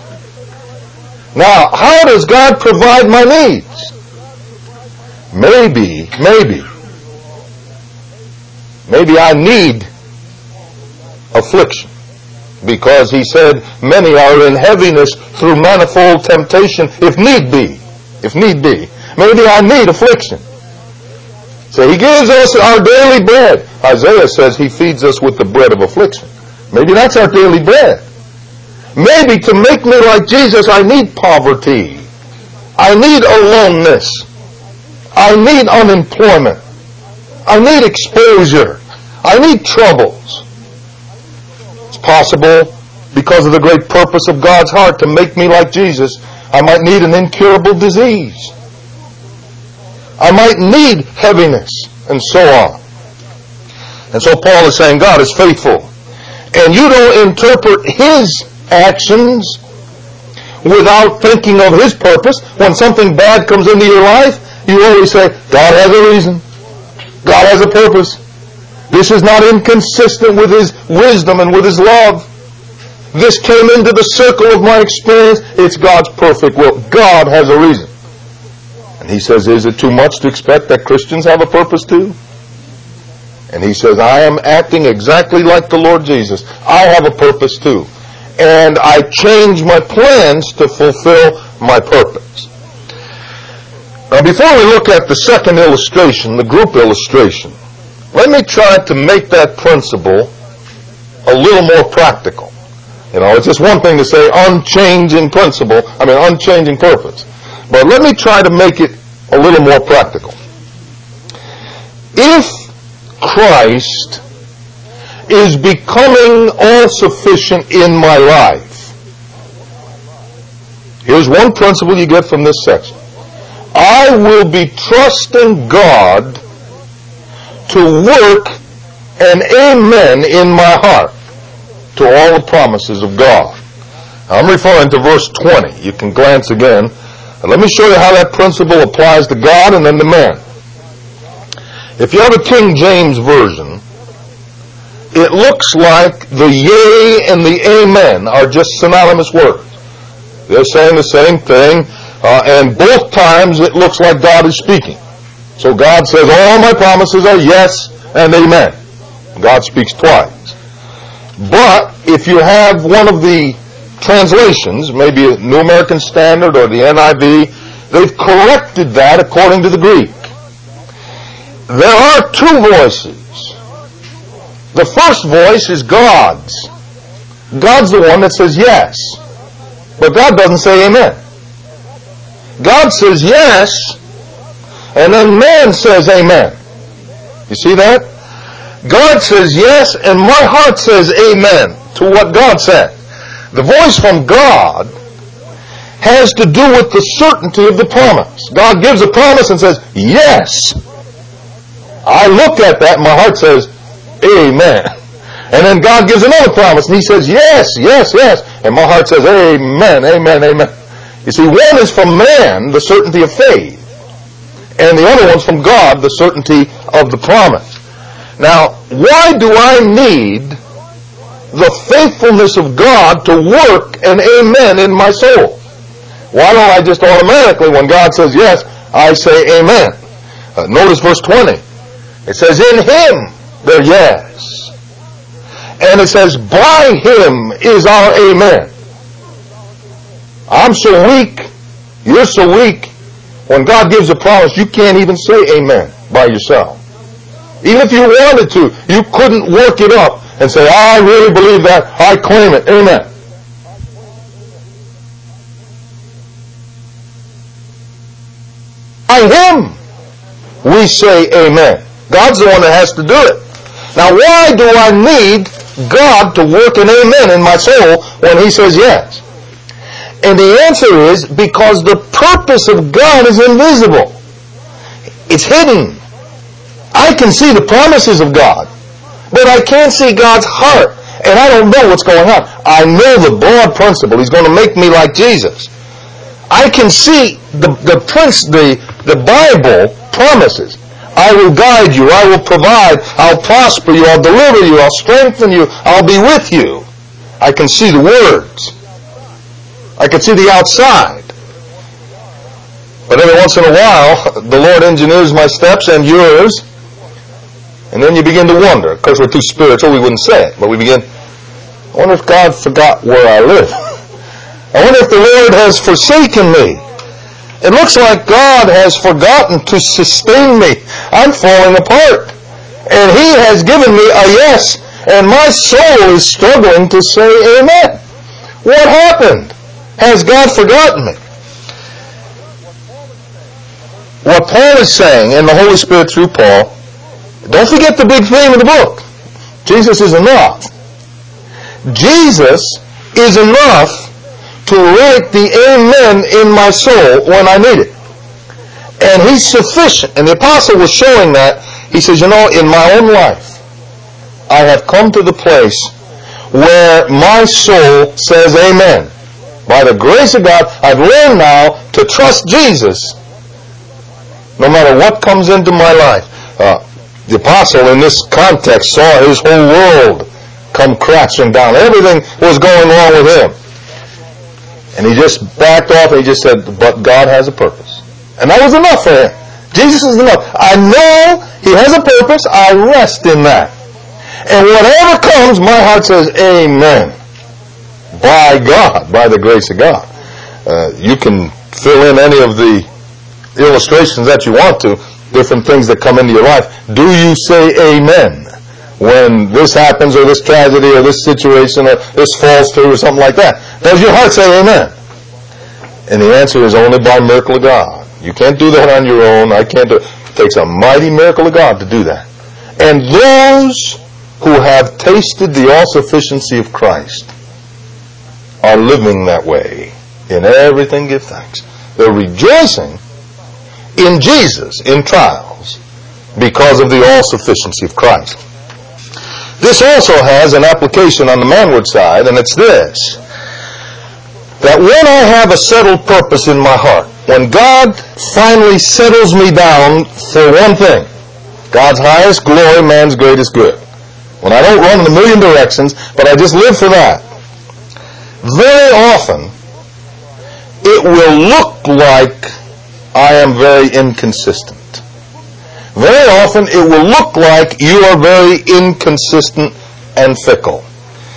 Now, how does God provide my needs? Maybe, Maybe I need affliction. Because he said, many are in heaviness through manifold temptation, if need be. If need be. Maybe I need affliction. So he gives us our daily bread. Isaiah says he feeds us with the bread of affliction. Maybe that's our daily bread. Maybe to make me like Jesus, I need poverty. I need aloneness. I need unemployment. I need exposure. I need troubles. It's possible, because of the great purpose of God's heart to make me like Jesus, I might need an incurable disease. I might need heaviness, and so on. And so Paul is saying God is faithful. And you don't interpret His actions without thinking of His purpose. When something bad comes into your life, you always say, God has a reason. God has a purpose. This is not inconsistent with His wisdom and with His love. This came into the circle of my experience. It's God's perfect will. God has a reason. And he says, is it too much to expect that Christians have a purpose too? And he says, I am acting exactly like the Lord Jesus. I have a purpose too. And I change my plans to fulfill my purpose. Now, before we look at the second illustration, the group illustration, let me try to make that principle a little more practical. You know, it's just one thing to say unchanging purpose. But let me try to make it a little more practical. If Christ is becoming all-sufficient in my life, here's one principle you get from this section. I will be trusting God to work an amen in my heart to all the promises of God. I'm referring to verse 20. You can glance again. And let me show you how that principle applies to God and then to man. If you have a King James Version, it looks like the yea and the amen are just synonymous words. They're saying the same thing, and both times it looks like God is speaking. So God says, all my promises are yes and amen. God speaks twice. But if you have one of the translations, maybe a New American Standard or the NIV, they've corrected that according to the Greek. There are two voices. The first voice is God's. God's the one that says yes. But God doesn't say amen. God says yes, and then man says amen. You see that? God says yes, and my heart says amen to what God said. The voice from God has to do with the certainty of the promise. God gives a promise and says, yes. I look at that and my heart says, amen. And then God gives another promise and He says, yes, yes, yes. And my heart says, amen, amen, amen. You see, one is from man, the certainty of faith. And the other one's from God, the certainty of the promise. Now, why do I need the faithfulness of God to work an amen in my soul? Why don't I just automatically, when God says yes, I say amen? Notice verse 20. It says, in Him there yes. And it says, by Him is our amen. I'm so weak. You're so weak. When God gives a promise, you can't even say amen by yourself. Even if you wanted to, you couldn't work it up and say, I really believe that. I claim it. Amen. By Him, we say amen. God's the one that has to do it. Now, why do I need God to work an amen in my soul when He says yes? And the answer is because the purpose of God is invisible. It's hidden. I can see the promises of God, but I can't see God's heart, and I don't know what's going on. I know the broad principle. He's going to make me like Jesus. I can see the Bible promises. I will guide you. I will provide. I'll prosper you. I'll deliver you. I'll strengthen you. I'll be with you. I can see the words. I can see the outside. But every once in a while, the Lord engineers my steps and yours, And then you begin to wonder. Of course, we're too spiritual, we wouldn't say it. But we begin, I wonder if God forgot where I live. I wonder if the Lord has forsaken me. It looks like God has forgotten to sustain me. I'm falling apart. And He has given me a yes. And my soul is struggling to say amen. What happened? Has God forgotten me? What Paul is saying, and the Holy Spirit through Paul, don't forget the big theme of the book. Jesus is enough. Jesus is enough to write the amen in my soul when I need it. And He's sufficient. And the apostle was showing that. He says, in my own life, I have come to the place where my soul says amen. By the grace of God, I've learned now to trust Jesus no matter what comes into my life. The apostle in this context saw his whole world come crashing down. Everything was going wrong with him. And he just backed off and he just said, but God has a purpose. And that was enough for him. Jesus is enough. I know He has a purpose. I rest in that. And whatever comes, my heart says, amen. By God, by the grace of God. You can fill in any of the illustrations that you want to, different things that come into your life. Do you say amen when this happens or this tragedy or this situation or this falls through or something like that? Does your heart say amen? And the answer is only by miracle of God. You can't do that on your own. I can't do it. It takes a mighty miracle of God to do that. And those who have tasted the all-sufficiency of Christ are living that way. In everything give thanks. They're rejoicing in Jesus in trials because of the all-sufficiency of Christ. This also has an application on the manward side, and it's this: that when I have a settled purpose in my heart, when God finally settles me down for one thing, God's highest glory, man's greatest good. When I don't run in a million directions, but I just live for that, very often it will look like I am very inconsistent. Very often it will look like you are very inconsistent and fickle.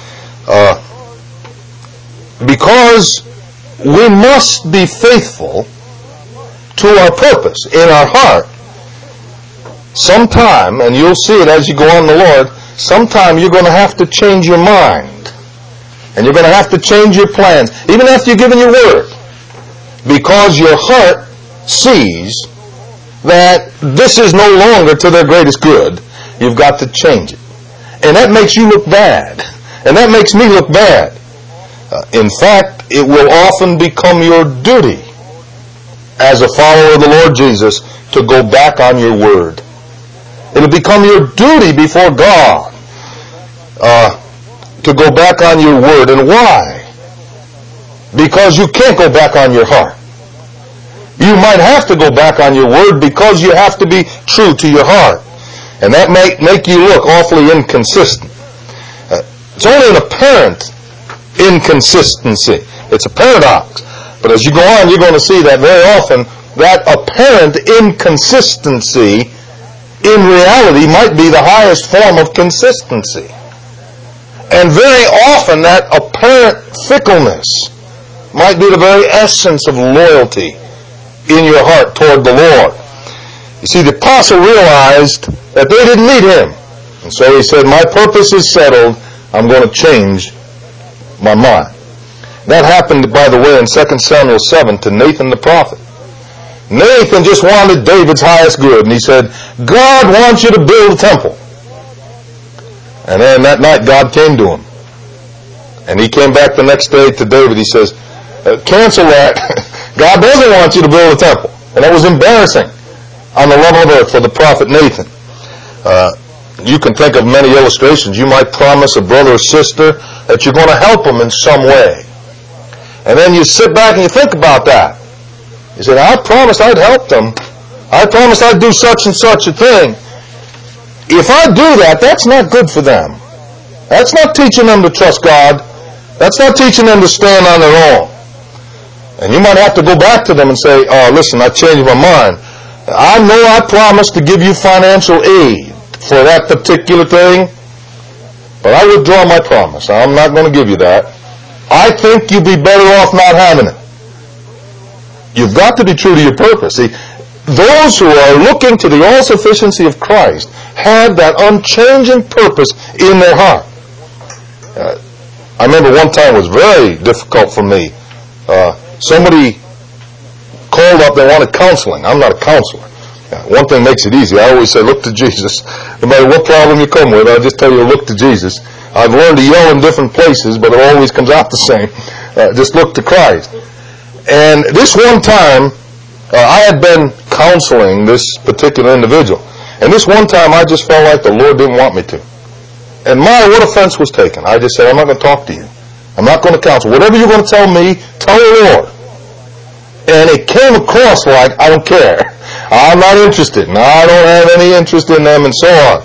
Because we must be faithful to our purpose in our heart. Sometime, and you'll see it as you go on the Lord, sometime you're going to have to change your mind. And you're going to have to change your plans, even after you've given your word. Because your heart sees that this is no longer to their greatest good. You've got to change it. And that makes you look bad. And that makes me look bad. In fact, it will often become your duty as a follower of the Lord Jesus to go back on your word. It'll become your duty before God to go back on your word. And why? Because you can't go back on your heart. You might have to go back on your word because you have to be true to your heart. And that may make you look awfully inconsistent. It's only an apparent inconsistency. It's a paradox. But as you go on, you're going to see that very often that apparent inconsistency in reality might be the highest form of consistency. And very often that apparent fickleness might be the very essence of loyalty in your heart toward the Lord. You see, the apostle realized that they didn't need him. And so he said, my purpose is settled. I'm going to change my mind. That happened, by the way, in 2 Samuel 7 to Nathan the prophet. Nathan just wanted David's highest good. And he said, God wants you to build a temple. And then that night God came to him. And he came back the next day to David. He says, cancel that. God doesn't want you to build a temple. And that was embarrassing on the level of earth for the prophet Nathan. You can think of many illustrations. You might promise a brother or sister that you're going to help them in some way. And then you sit back and you think about that. You say, I promised I'd help them. I promised I'd do such and such a thing. If I do that, that's not good for them. That's not teaching them to trust God. That's not teaching them to stand on their own. And you might have to go back to them and say, oh, listen, I changed my mind. I know I promised to give you financial aid for that particular thing, but I withdraw my promise. I'm not going to give you that. I think you'd be better off not having it. You've got to be true to your purpose. See, those who are looking to the all-sufficiency of Christ have that unchanging purpose in their heart. I remember one time it was very difficult for me. Somebody called up, they wanted counseling. I'm not a counselor. One thing makes it easy. I always say, look to Jesus. No matter what problem you come with, I'll just tell you to look to Jesus. I've learned to yell in different places, but it always comes out the same. Just look to Christ. And this one time, I had been counseling this particular individual. And this one time, I just felt like the Lord didn't want me to. And what offense was taken? I just said, I'm not going to talk to you. I'm not going to counsel. Whatever you're going to tell me, tell the Lord. And it came across like, I don't care. I'm not interested. No, I don't have any interest in them, and so on.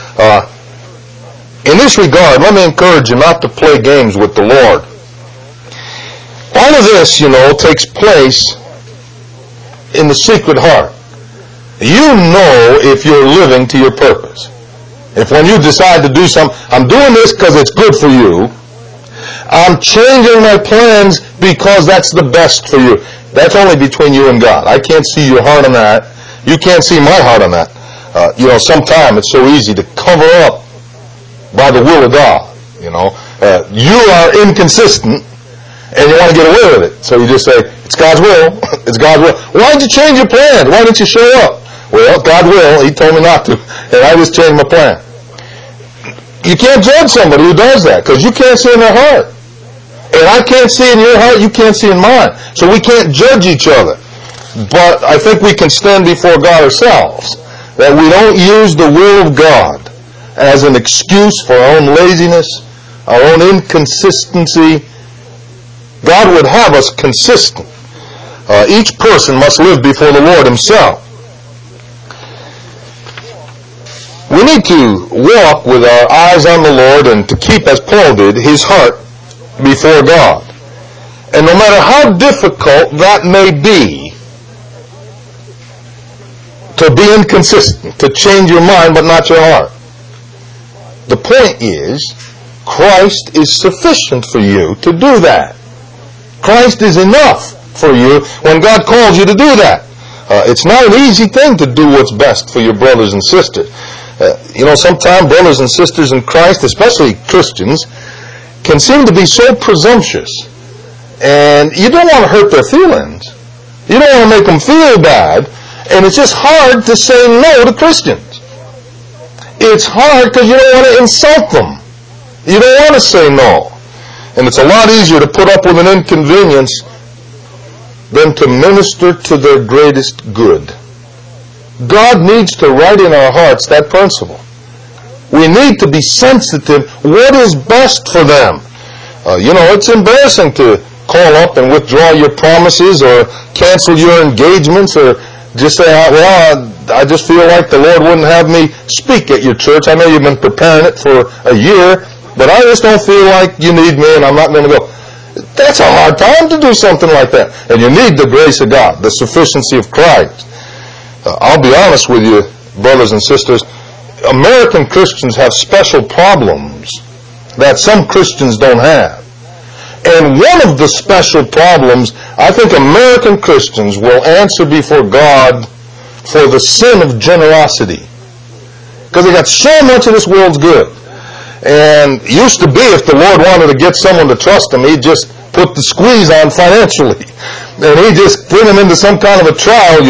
In this regard, let me encourage you not to play games with the Lord. All of this, takes place in the secret heart. You know if you're living to your purpose. If when you decide to do something, I'm doing this because it's good for you. I'm changing my plans because that's the best for you. That's only between you and God. I can't see your heart on that. You can't see my heart on that. Sometimes it's so easy to cover up by the will of God. You are inconsistent and you want to get away with it. So you just say, it's God's will. It's God's will. Why didn't you change your plan? Why didn't you show up? Well, God will. He told me not to. And I just changed my plan. You can't judge somebody who does that because you can't see in their heart. And I can't see in your heart, you can't see in mine. So we can't judge each other. But I think we can stand before God ourselves that we don't use the will of God as an excuse for our own laziness, our own inconsistency. God would have us consistent. Each person must live before the Lord himself. We need to walk with our eyes on the Lord and to keep, as Paul did, his heart before God. And no matter how difficult that may be, to be inconsistent, to change your mind but not your heart. The point is, Christ is sufficient for you to do that. Christ is enough for you when God calls you to do that. It's not an easy thing to do what's best for your brothers and sisters. Sometimes brothers and sisters in Christ, especially Christians, can seem to be so presumptuous. And you don't want to hurt their feelings. You don't want to make them feel bad. And it's just hard to say no to Christians. It's hard because you don't want to insult them. You don't want to say no. And it's a lot easier to put up with an inconvenience than to minister to their greatest good. God needs to write in our hearts that principle. We need to be sensitive. What is best for them? It's embarrassing to call up and withdraw your promises or cancel your engagements or just say, I just feel like the Lord wouldn't have me speak at your church. I know you've been preparing it for a year, but I just don't feel like you need me and I'm not going to go. That's a hard time to do something like that. And you need the grace of God, the sufficiency of Christ. I'll be honest with you, brothers and sisters, American Christians have special problems that some Christians don't have. And one of the special problems, I think American Christians will answer before God for the sin of generosity. Because they got so much of this world's good. And it used to be if the Lord wanted to get someone to trust him, he'd just put the squeeze on financially. And he'd just bring them into some kind of a trial,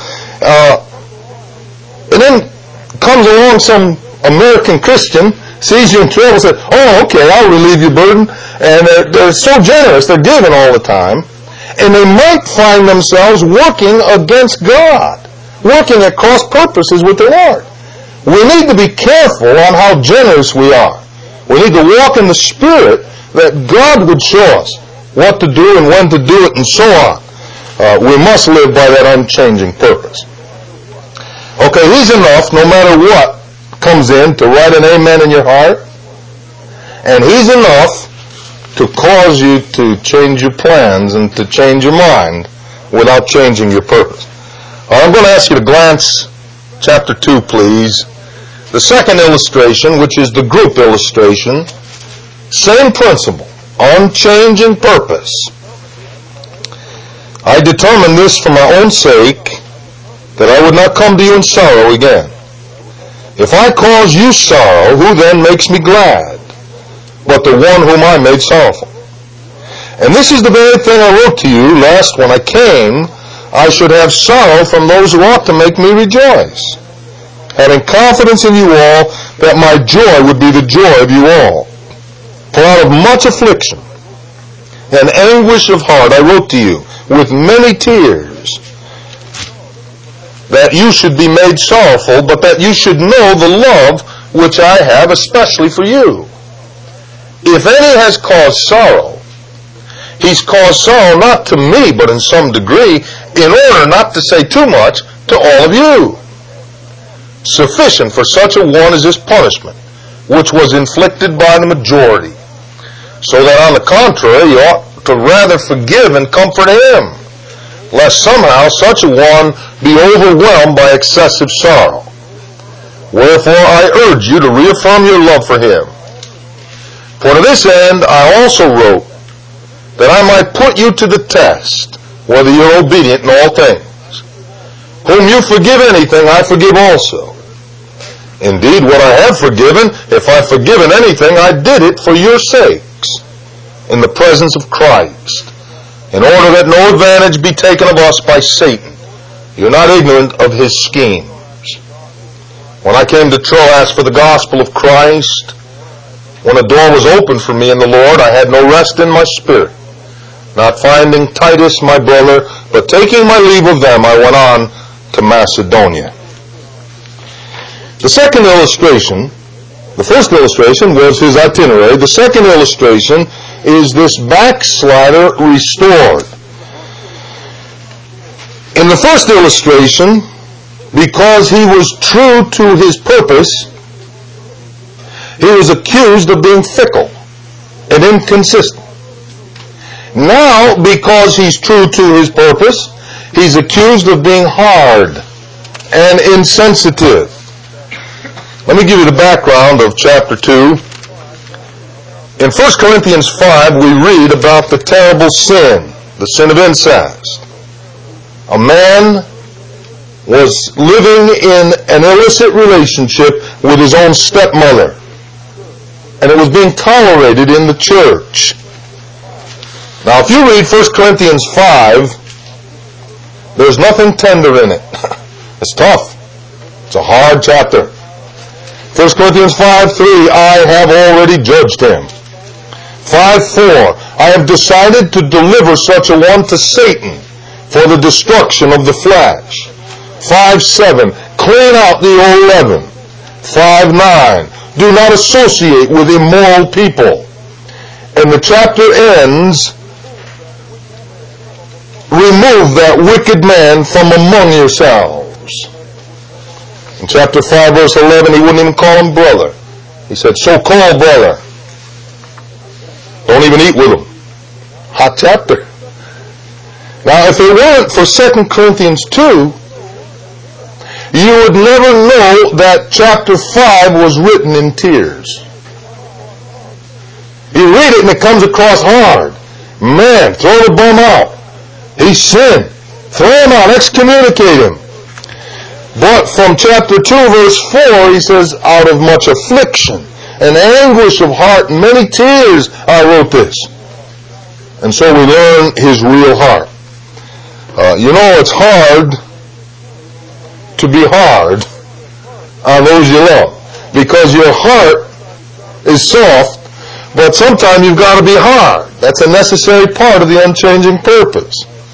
and then comes along some American Christian, sees you in trouble and says, oh, okay, I'll relieve your burden. And they're so generous, they're giving all the time. And they might find themselves working against God, working at cross purposes with the Lord. We need to be careful on how generous we are. We need to walk in the Spirit that God would show us what to do and when to do it and so on. We must live by that unchanging purpose. Okay, he's enough no matter what comes in to write an amen in your heart. And he's enough to cause you to change your plans and to change your mind without changing your purpose. I'm going to ask you to glance chapter 2, please. The second illustration, which is the group illustration, same principle, unchanging purpose. I determined this for my own sake, that I would not come to you in sorrow again. If I cause you sorrow, who then makes me glad, but the one whom I made sorrowful? And this is the very thing I wrote to you, lest when I came, I should have sorrow from those who ought to make me rejoice, having confidence in you all, that my joy would be the joy of you all. For out of much affliction and anguish of heart I wrote to you with many tears, that you should be made sorrowful, but that you should know the love which I have especially for you. If any has caused sorrow, he's caused sorrow not to me, but in some degree, in order not to say too much to all of you. Sufficient for such a one is this punishment, which was inflicted by the majority, so that on the contrary you ought to rather forgive and comfort him, lest somehow such a one be overwhelmed by excessive sorrow. Wherefore I urge you to reaffirm your love for him. For to this end I also wrote, that I might put you to the test, whether you are obedient in all things. Whom you forgive anything, I forgive also. Indeed, what I have forgiven, if I've forgiven anything, I did it for your sakes, in the presence of Christ, in order that no advantage be taken of us by Satan. You're not ignorant of his schemes. When I came to Troas for the gospel of Christ, when a door was opened for me in the Lord, I had no rest in my spirit, not finding Titus my brother, but taking my leave of them, I went on to Macedonia. The second illustration, the first illustration was his itinerary. The second illustration is this backslider restored. In the first illustration, because he was true to his purpose, he was accused of being fickle and inconsistent. Now, because he's true to his purpose, he's accused of being hard and insensitive. Let me give you the background of chapter 2. In 1 Corinthians 5, we read about the terrible sin, the sin of incest. A man was living in an illicit relationship with his own stepmother, and it was being tolerated in the church. Now, if you read 1 Corinthians 5, there's nothing tender in it. It's tough. It's a hard chapter. 1 Corinthians 5:3, I have already judged him. 5:4, I have decided to deliver such a one to Satan for the destruction of the flesh. 5:7, clean out the old leaven. 5:9, do not associate with immoral people. And the chapter ends, remove that wicked man from among yourselves. In chapter 5, verse 11, he wouldn't even call him brother. He said, so-called brother. Don't even eat with him. Hot chapter. Now, if it weren't for 2 Corinthians 2, you would never know that chapter 5 was written in tears. You read it and it comes across hard. Man, throw the bum out. He sinned. Throw him out. Excommunicate him. But from chapter 2, verse 4, he says, out of much affliction and anguish of heart and many tears I wrote this. And so we learn his real heart. It's hard to be hard on those you love, because your heart is soft, but sometimes you've got to be hard. That's a necessary part of the unchanging purpose.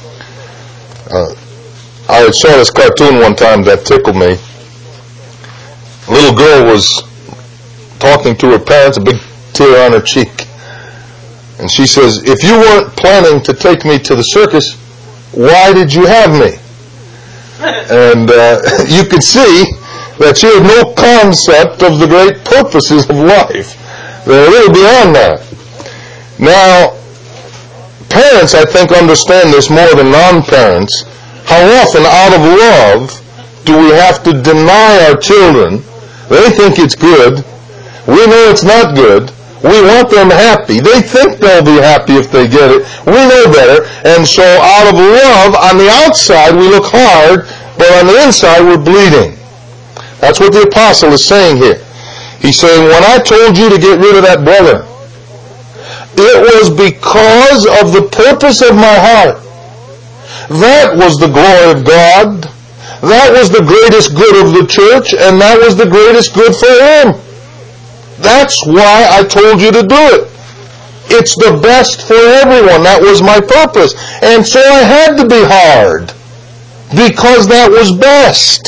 I saw this cartoon one time that tickled me. A little girl was talking to her parents, a big tear on her cheek. And she says, if you weren't planning to take me to the circus, why did you have me? And you could see that she had no concept of the great purposes of life. They're a little beyond that. Now, parents, I think, understand this more than non-parents. How often, out of love, do we have to deny our children They think it's good. We know it's not good. We want them happy. They think they'll be happy if they get it. We know better. And so out of love, on the outside we look hard, but on the inside we're bleeding. That's what the apostle is saying here. He's saying, when I told you to get rid of that brother, it was because of the purpose of my heart. That was the glory of God. That was the greatest good of the church, and that was the greatest good for him. That's why I told you to do it. It's the best for everyone. That was my purpose. And so I had to be hard, because that was best.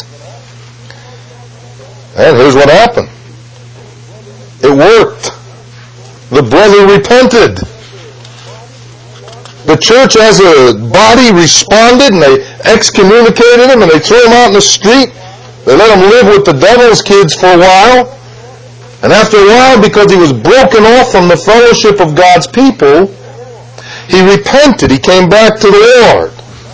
And here's what happened. It worked. The brother repented. The church as a body responded, and they excommunicated him, and they threw him out in the street. They let him live with the devil's kids for a while. And after a while, because he was broken off from the fellowship of God's people, he repented. He came back to the Lord.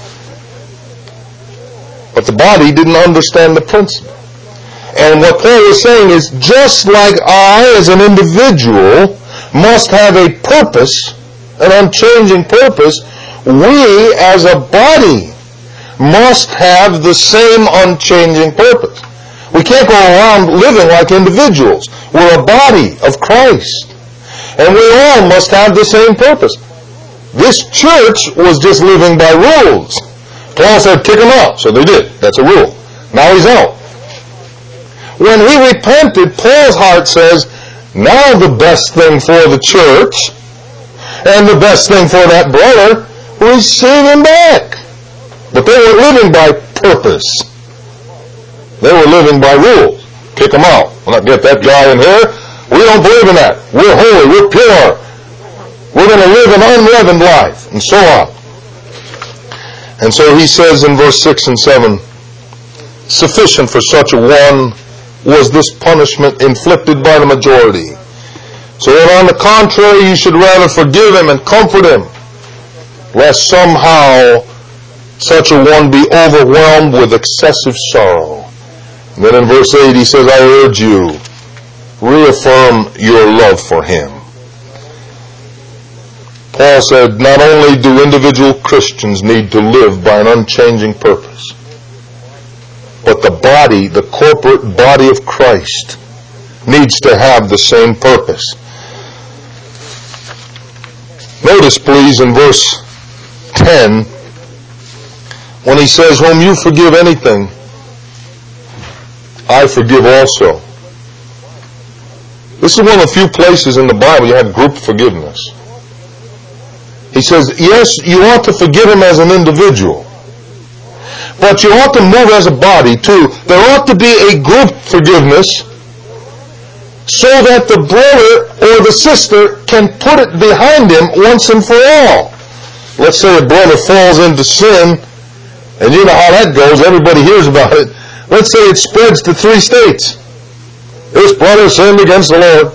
But the body didn't understand the principle. And what Paul is saying is, just like I, as an individual, must have a purpose, an unchanging purpose, we, as a body, must have the same unchanging purpose. We can't go around living like individuals. We're a body of Christ. And we all must have the same purpose. This church was just living by rules. Paul said, kick him out. So they did. That's a rule. Now he's out. When he repented, Paul's heart says, now the best thing for the church and the best thing for that brother, receive him back. But they weren't living by purpose. They were living by rules. Kick them out. We'll not get that guy in here. We don't believe in that. We're holy. We're pure. We're going to live an unleavened life. And so on. And so he says in verse 6 and 7, sufficient for such a one was this punishment inflicted by the majority. So that on the contrary, you should rather forgive him and comfort him, lest somehow such a one be overwhelmed with excessive sorrow. And then in verse 8 he says, I urge you, reaffirm your love for him. Paul said, not only do individual Christians need to live by an unchanging purpose, but the body, the corporate body of Christ, needs to have the same purpose. Notice, please, in verse 10, when he says, whom you forgive anything, I forgive also. This is one of the few places in the Bible you have group forgiveness. He says, yes, you ought to forgive him as an individual, but you ought to move as a body too. There ought to be a group forgiveness so that the brother or the sister can put it behind him once and for all. Let's say a brother falls into sin, and you know how that goes. Everybody hears about it. Let's say it spreads to 3 states. This brother sinned against the Lord.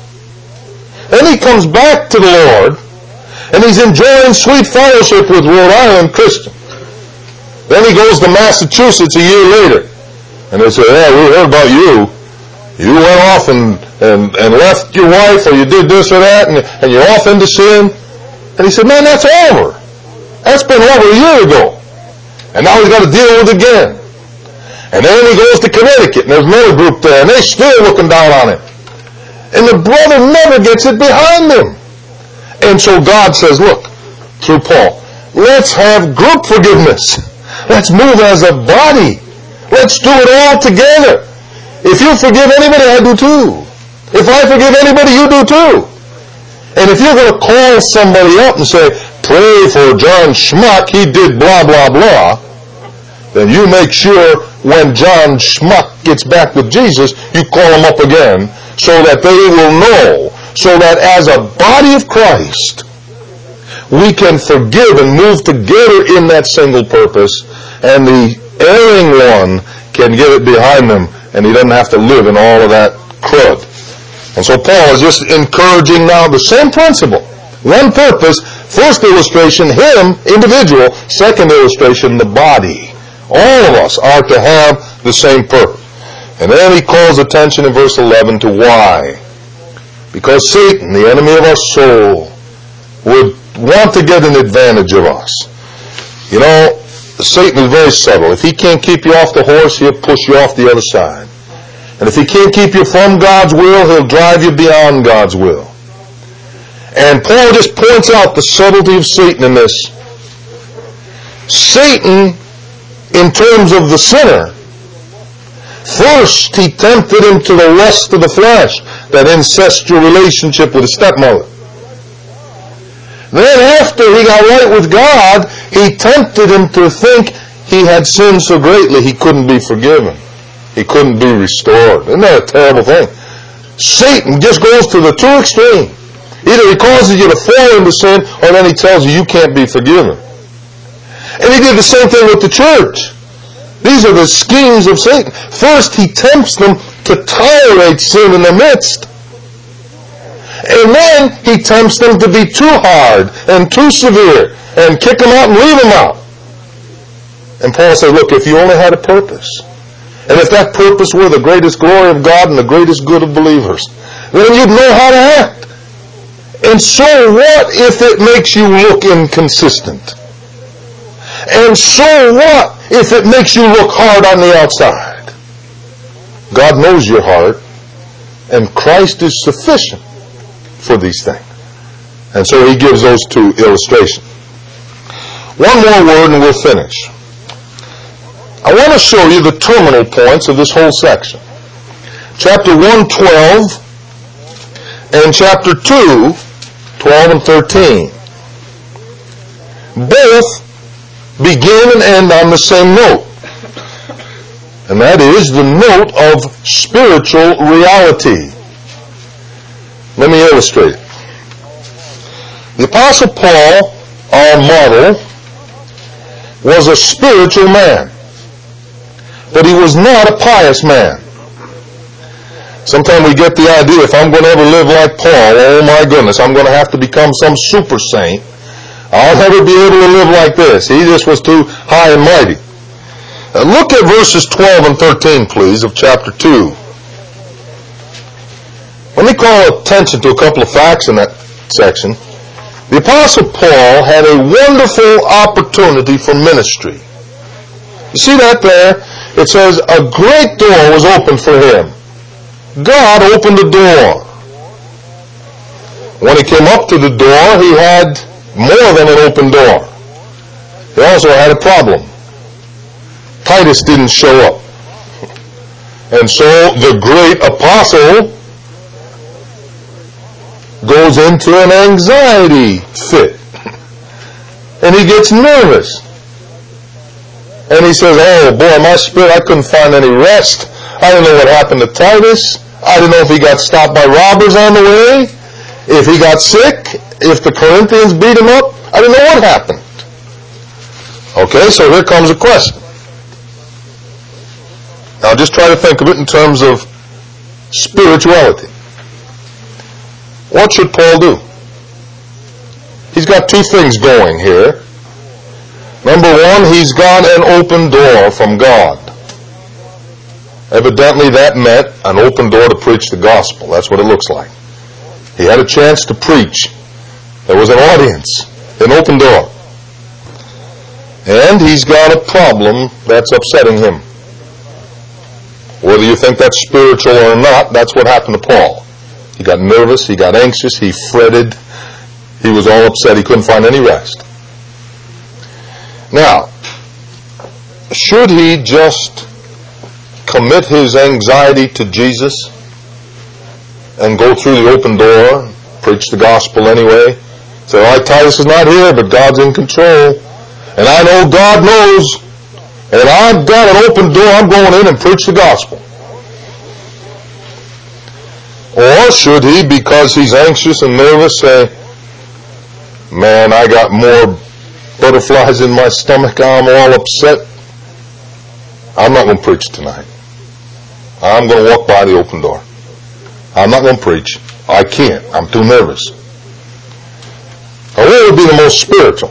Then he comes back to the Lord, and he's enjoying sweet fellowship with Rhode Island Christians. Then he goes to Massachusetts a year later, and they say, we heard about you. You went off and left your wife, or you did this or that, and you're off into sin. And he said, man, that's over. That's been over a year ago. And now he's got to deal with it again. And then he goes to Connecticut, and there's another group there, and they're still looking down on him. And the brother never gets it behind him. And so God says, look, through Paul, let's have group forgiveness. Let's move as a body. Let's do it all together. If you forgive anybody, I do too. If I forgive anybody, you do too. And if you're going to call somebody up and say, pray for John Schmuck, he did blah, blah, blah, then you make sure when John Schmuck gets back with Jesus, you call him up again so that they will know, so that as a body of Christ, we can forgive and move together in that single purpose, and the erring one can get it behind them, and he doesn't have to live in all of that crud. And so Paul is just encouraging now the same principle. One purpose, first illustration, him, individual, second illustration, the body. All of us are to have the same purpose. And then he calls attention in verse 11 to why. Because Satan, the enemy of our soul, would want to get an advantage of us. You know, Satan is very subtle. If he can't keep you off the horse, he'll push you off the other side. And if he can't keep you from God's will, he'll drive you beyond God's will. And Paul just points out the subtlety of Satan in this. Satan, in terms of the sinner, first he tempted him to the lust of the flesh, that incestual relationship with his stepmother. Then after he got right with God, he tempted him to think he had sinned so greatly he couldn't be forgiven. He couldn't be restored. Isn't that a terrible thing? Satan just goes to the two extremes. Either he causes you to fall into sin, or then he tells you can't be forgiven. And he did the same thing with the church. These are the schemes of Satan. First, he tempts them to tolerate sin in their midst. And then he tempts them to be too hard and too severe and kick them out and leave them out. And Paul said, look, if you only had a purpose, and if that purpose were the greatest glory of God and the greatest good of believers, then you'd know how to act. And so what if it makes you look inconsistent? And so what if it makes you look hard on the outside? God knows your heart, and Christ is sufficient for these things. And so he gives those two illustrations. One more word and we'll finish. I want to show you the terminal points of this whole section. Chapter 1:12 and chapter 2:12 and 13. Both begin and end on the same note. And that is the note of spiritual reality. Let me illustrate it. The Apostle Paul, our model, was a spiritual man. But he was not a pious man. Sometimes we get the idea, if I'm going to ever live like Paul, oh my goodness, I'm going to have to become some super saint. I'll never be able to live like this. He just was too high and mighty. Look at verses 12 and 13, please, of chapter 2. Let me call attention to a couple of facts in that section. The Apostle Paul had a wonderful opportunity for ministry. You see that there? It says, a great door was opened for him. God opened the door. When he came up to the door, he had more than an open door. He also had a problem. Titus didn't show up. And so the great apostle goes into an anxiety fit. And he gets nervous. And he says, oh boy, my spirit, I couldn't find any rest. I didn't know what happened to Titus. I didn't know if he got stopped by robbers on the way, if he got sick, if the Corinthians beat him up. I didn't know what happened. Okay, so here comes a question. Now just try to think of it in terms of spirituality. What should Paul do? He's got two things going here. Number one, he's got an open door from God. Evidently that meant an open door to preach the gospel. That's what it looks like. He had a chance to preach. There was an audience, an open door. And he's got a problem that's upsetting him. Whether you think that's spiritual or not, that's what happened to Paul. He got nervous, he got anxious, he fretted, he was all upset, he couldn't find any rest. Now, should he just commit his anxiety to Jesus and go through the open door, preach the gospel anyway? Say, all right, Titus is not here, but God's in control. And I know God knows. And I've got an open door, I'm going in and preach the gospel. Or should he, because he's anxious and nervous, say, man, I got more butterflies in my stomach, I'm all upset. I'm not going to preach tonight. I'm going to walk by the open door. I'm not going to preach. I can't. I'm too nervous. Now, what would be the most spiritual?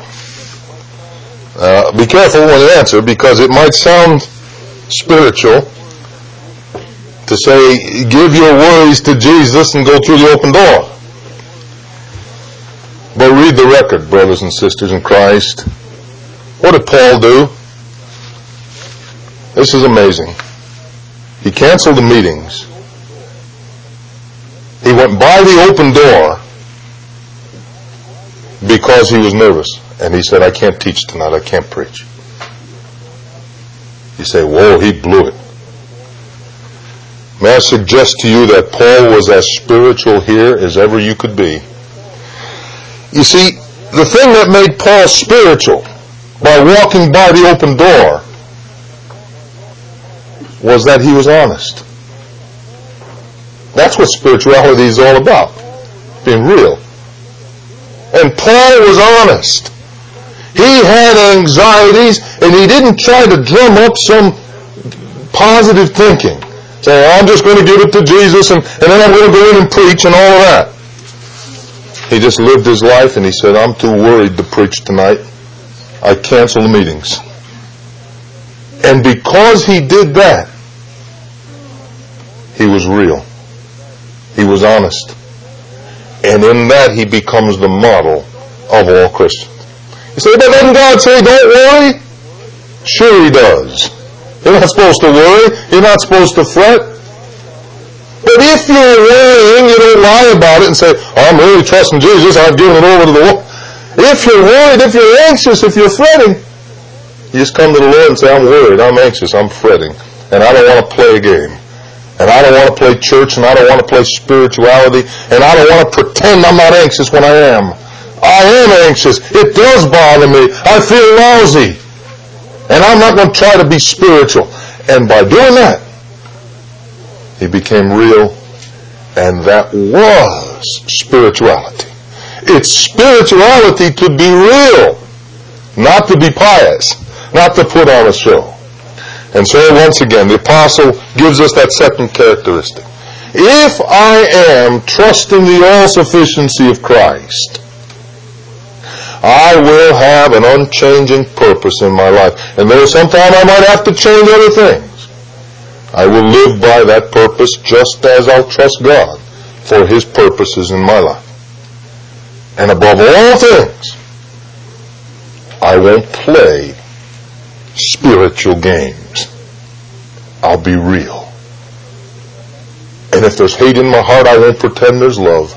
Be careful when you answer, because it might sound spiritual, to say, give your worries to Jesus and go through the open door. But read the record, brothers and sisters in Christ. What did Paul do? This is amazing. He canceled the meetings. He went by the open door because he was nervous. And he said, I can't teach tonight. I can't preach. You say, whoa, he blew it. May I suggest to you that Paul was as spiritual here as ever you could be. You see, the thing that made Paul spiritual by walking by the open door was that he was honest. That's what spirituality is all about, being real. And Paul was honest. He had anxieties, and he didn't try to drum up some positive thinking. Say, I'm just going to give it to Jesus, and then I'm going to go in and preach and all of that. He just lived his life, and he said, I'm too worried to preach tonight. I cancel the meetings. And because he did that, he was real. He was honest. And in that, he becomes the model of all Christians. You say, but doesn't God say don't worry? Sure he does. You're not supposed to worry. You're not supposed to fret. But if you're worrying, you don't lie about it and say, I'm really trusting Jesus, I've given it over to the Lord. If you're worried, if you're anxious, if you're fretting, you just come to the Lord and say, I'm worried, I'm anxious, I'm fretting, and I don't want to play a game. And I don't want to play church, and I don't want to play spirituality, and I don't want to pretend I'm not anxious when I am. I am anxious. It does bother me. I feel lousy. And I'm not going to try to be spiritual. And by doing that, he became real, and that was spirituality. It's spirituality to be real, not to be pious, not to put on a show. And so once again, the apostle gives us that second characteristic. If I am trusting the all-sufficiency of Christ, I will have an unchanging purpose in my life. And though sometime I might have to change other things, I will live by that purpose just as I'll trust God for His purposes in my life. And above all things, I won't play spiritual games. I'll be real. And if there's hate in my heart, I won't pretend there's love.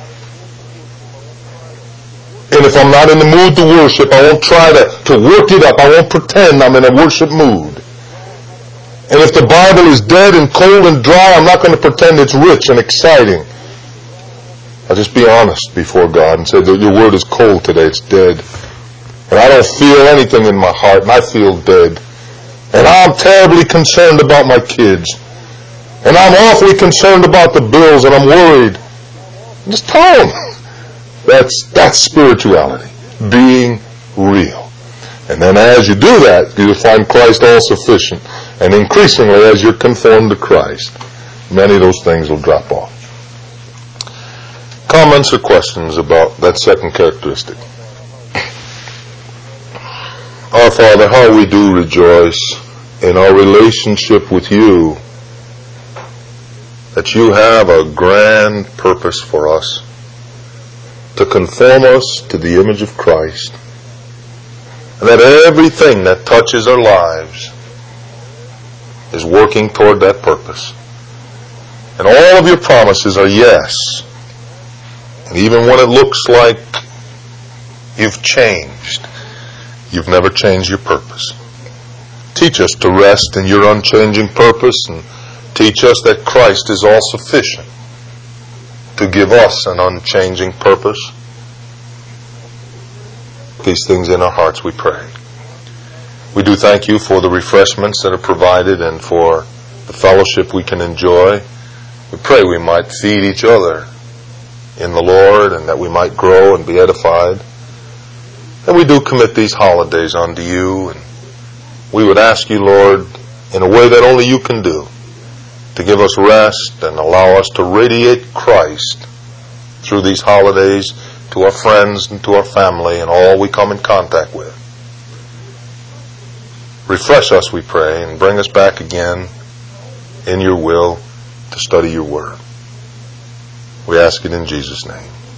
And if I'm not in the mood to worship, I won't try to work it up. I won't pretend I'm in a worship mood. And if the Bible is dead and cold and dry, I'm not going to pretend it's rich and exciting. I'll just be honest before God and say that your word is cold today, it's dead. And I don't feel anything in my heart, and I feel dead. And I'm terribly concerned about my kids. And I'm awfully concerned about the bills, and I'm worried. Just tell them. That's spirituality, being real. And then as you do that, you'll find Christ all-sufficient. And increasingly, as you're conformed to Christ, many of those things will drop off. Comments or questions about that second characteristic? Our Father, how we do rejoice in our relationship with you, that you have a grand purpose for us, to conform us to the image of Christ, and that everything that touches our lives is working toward that purpose. And all of your promises are yes. And even when it looks like you've changed, you've never changed your purpose. Teach us to rest in your unchanging purpose, and teach us that Christ is all sufficient to give us an unchanging purpose. These things in our hearts we pray. We do thank you for the refreshments that are provided and for the fellowship we can enjoy. We pray we might feed each other in the Lord, and that we might grow and be edified. And we do commit these holidays unto you, and we would ask you, Lord, in a way that only you can do, to give us rest and allow us to radiate Christ through these holidays to our friends and to our family and all we come in contact with. Refresh us, we pray, and bring us back again in your will. to study your word. We ask it in Jesus' name.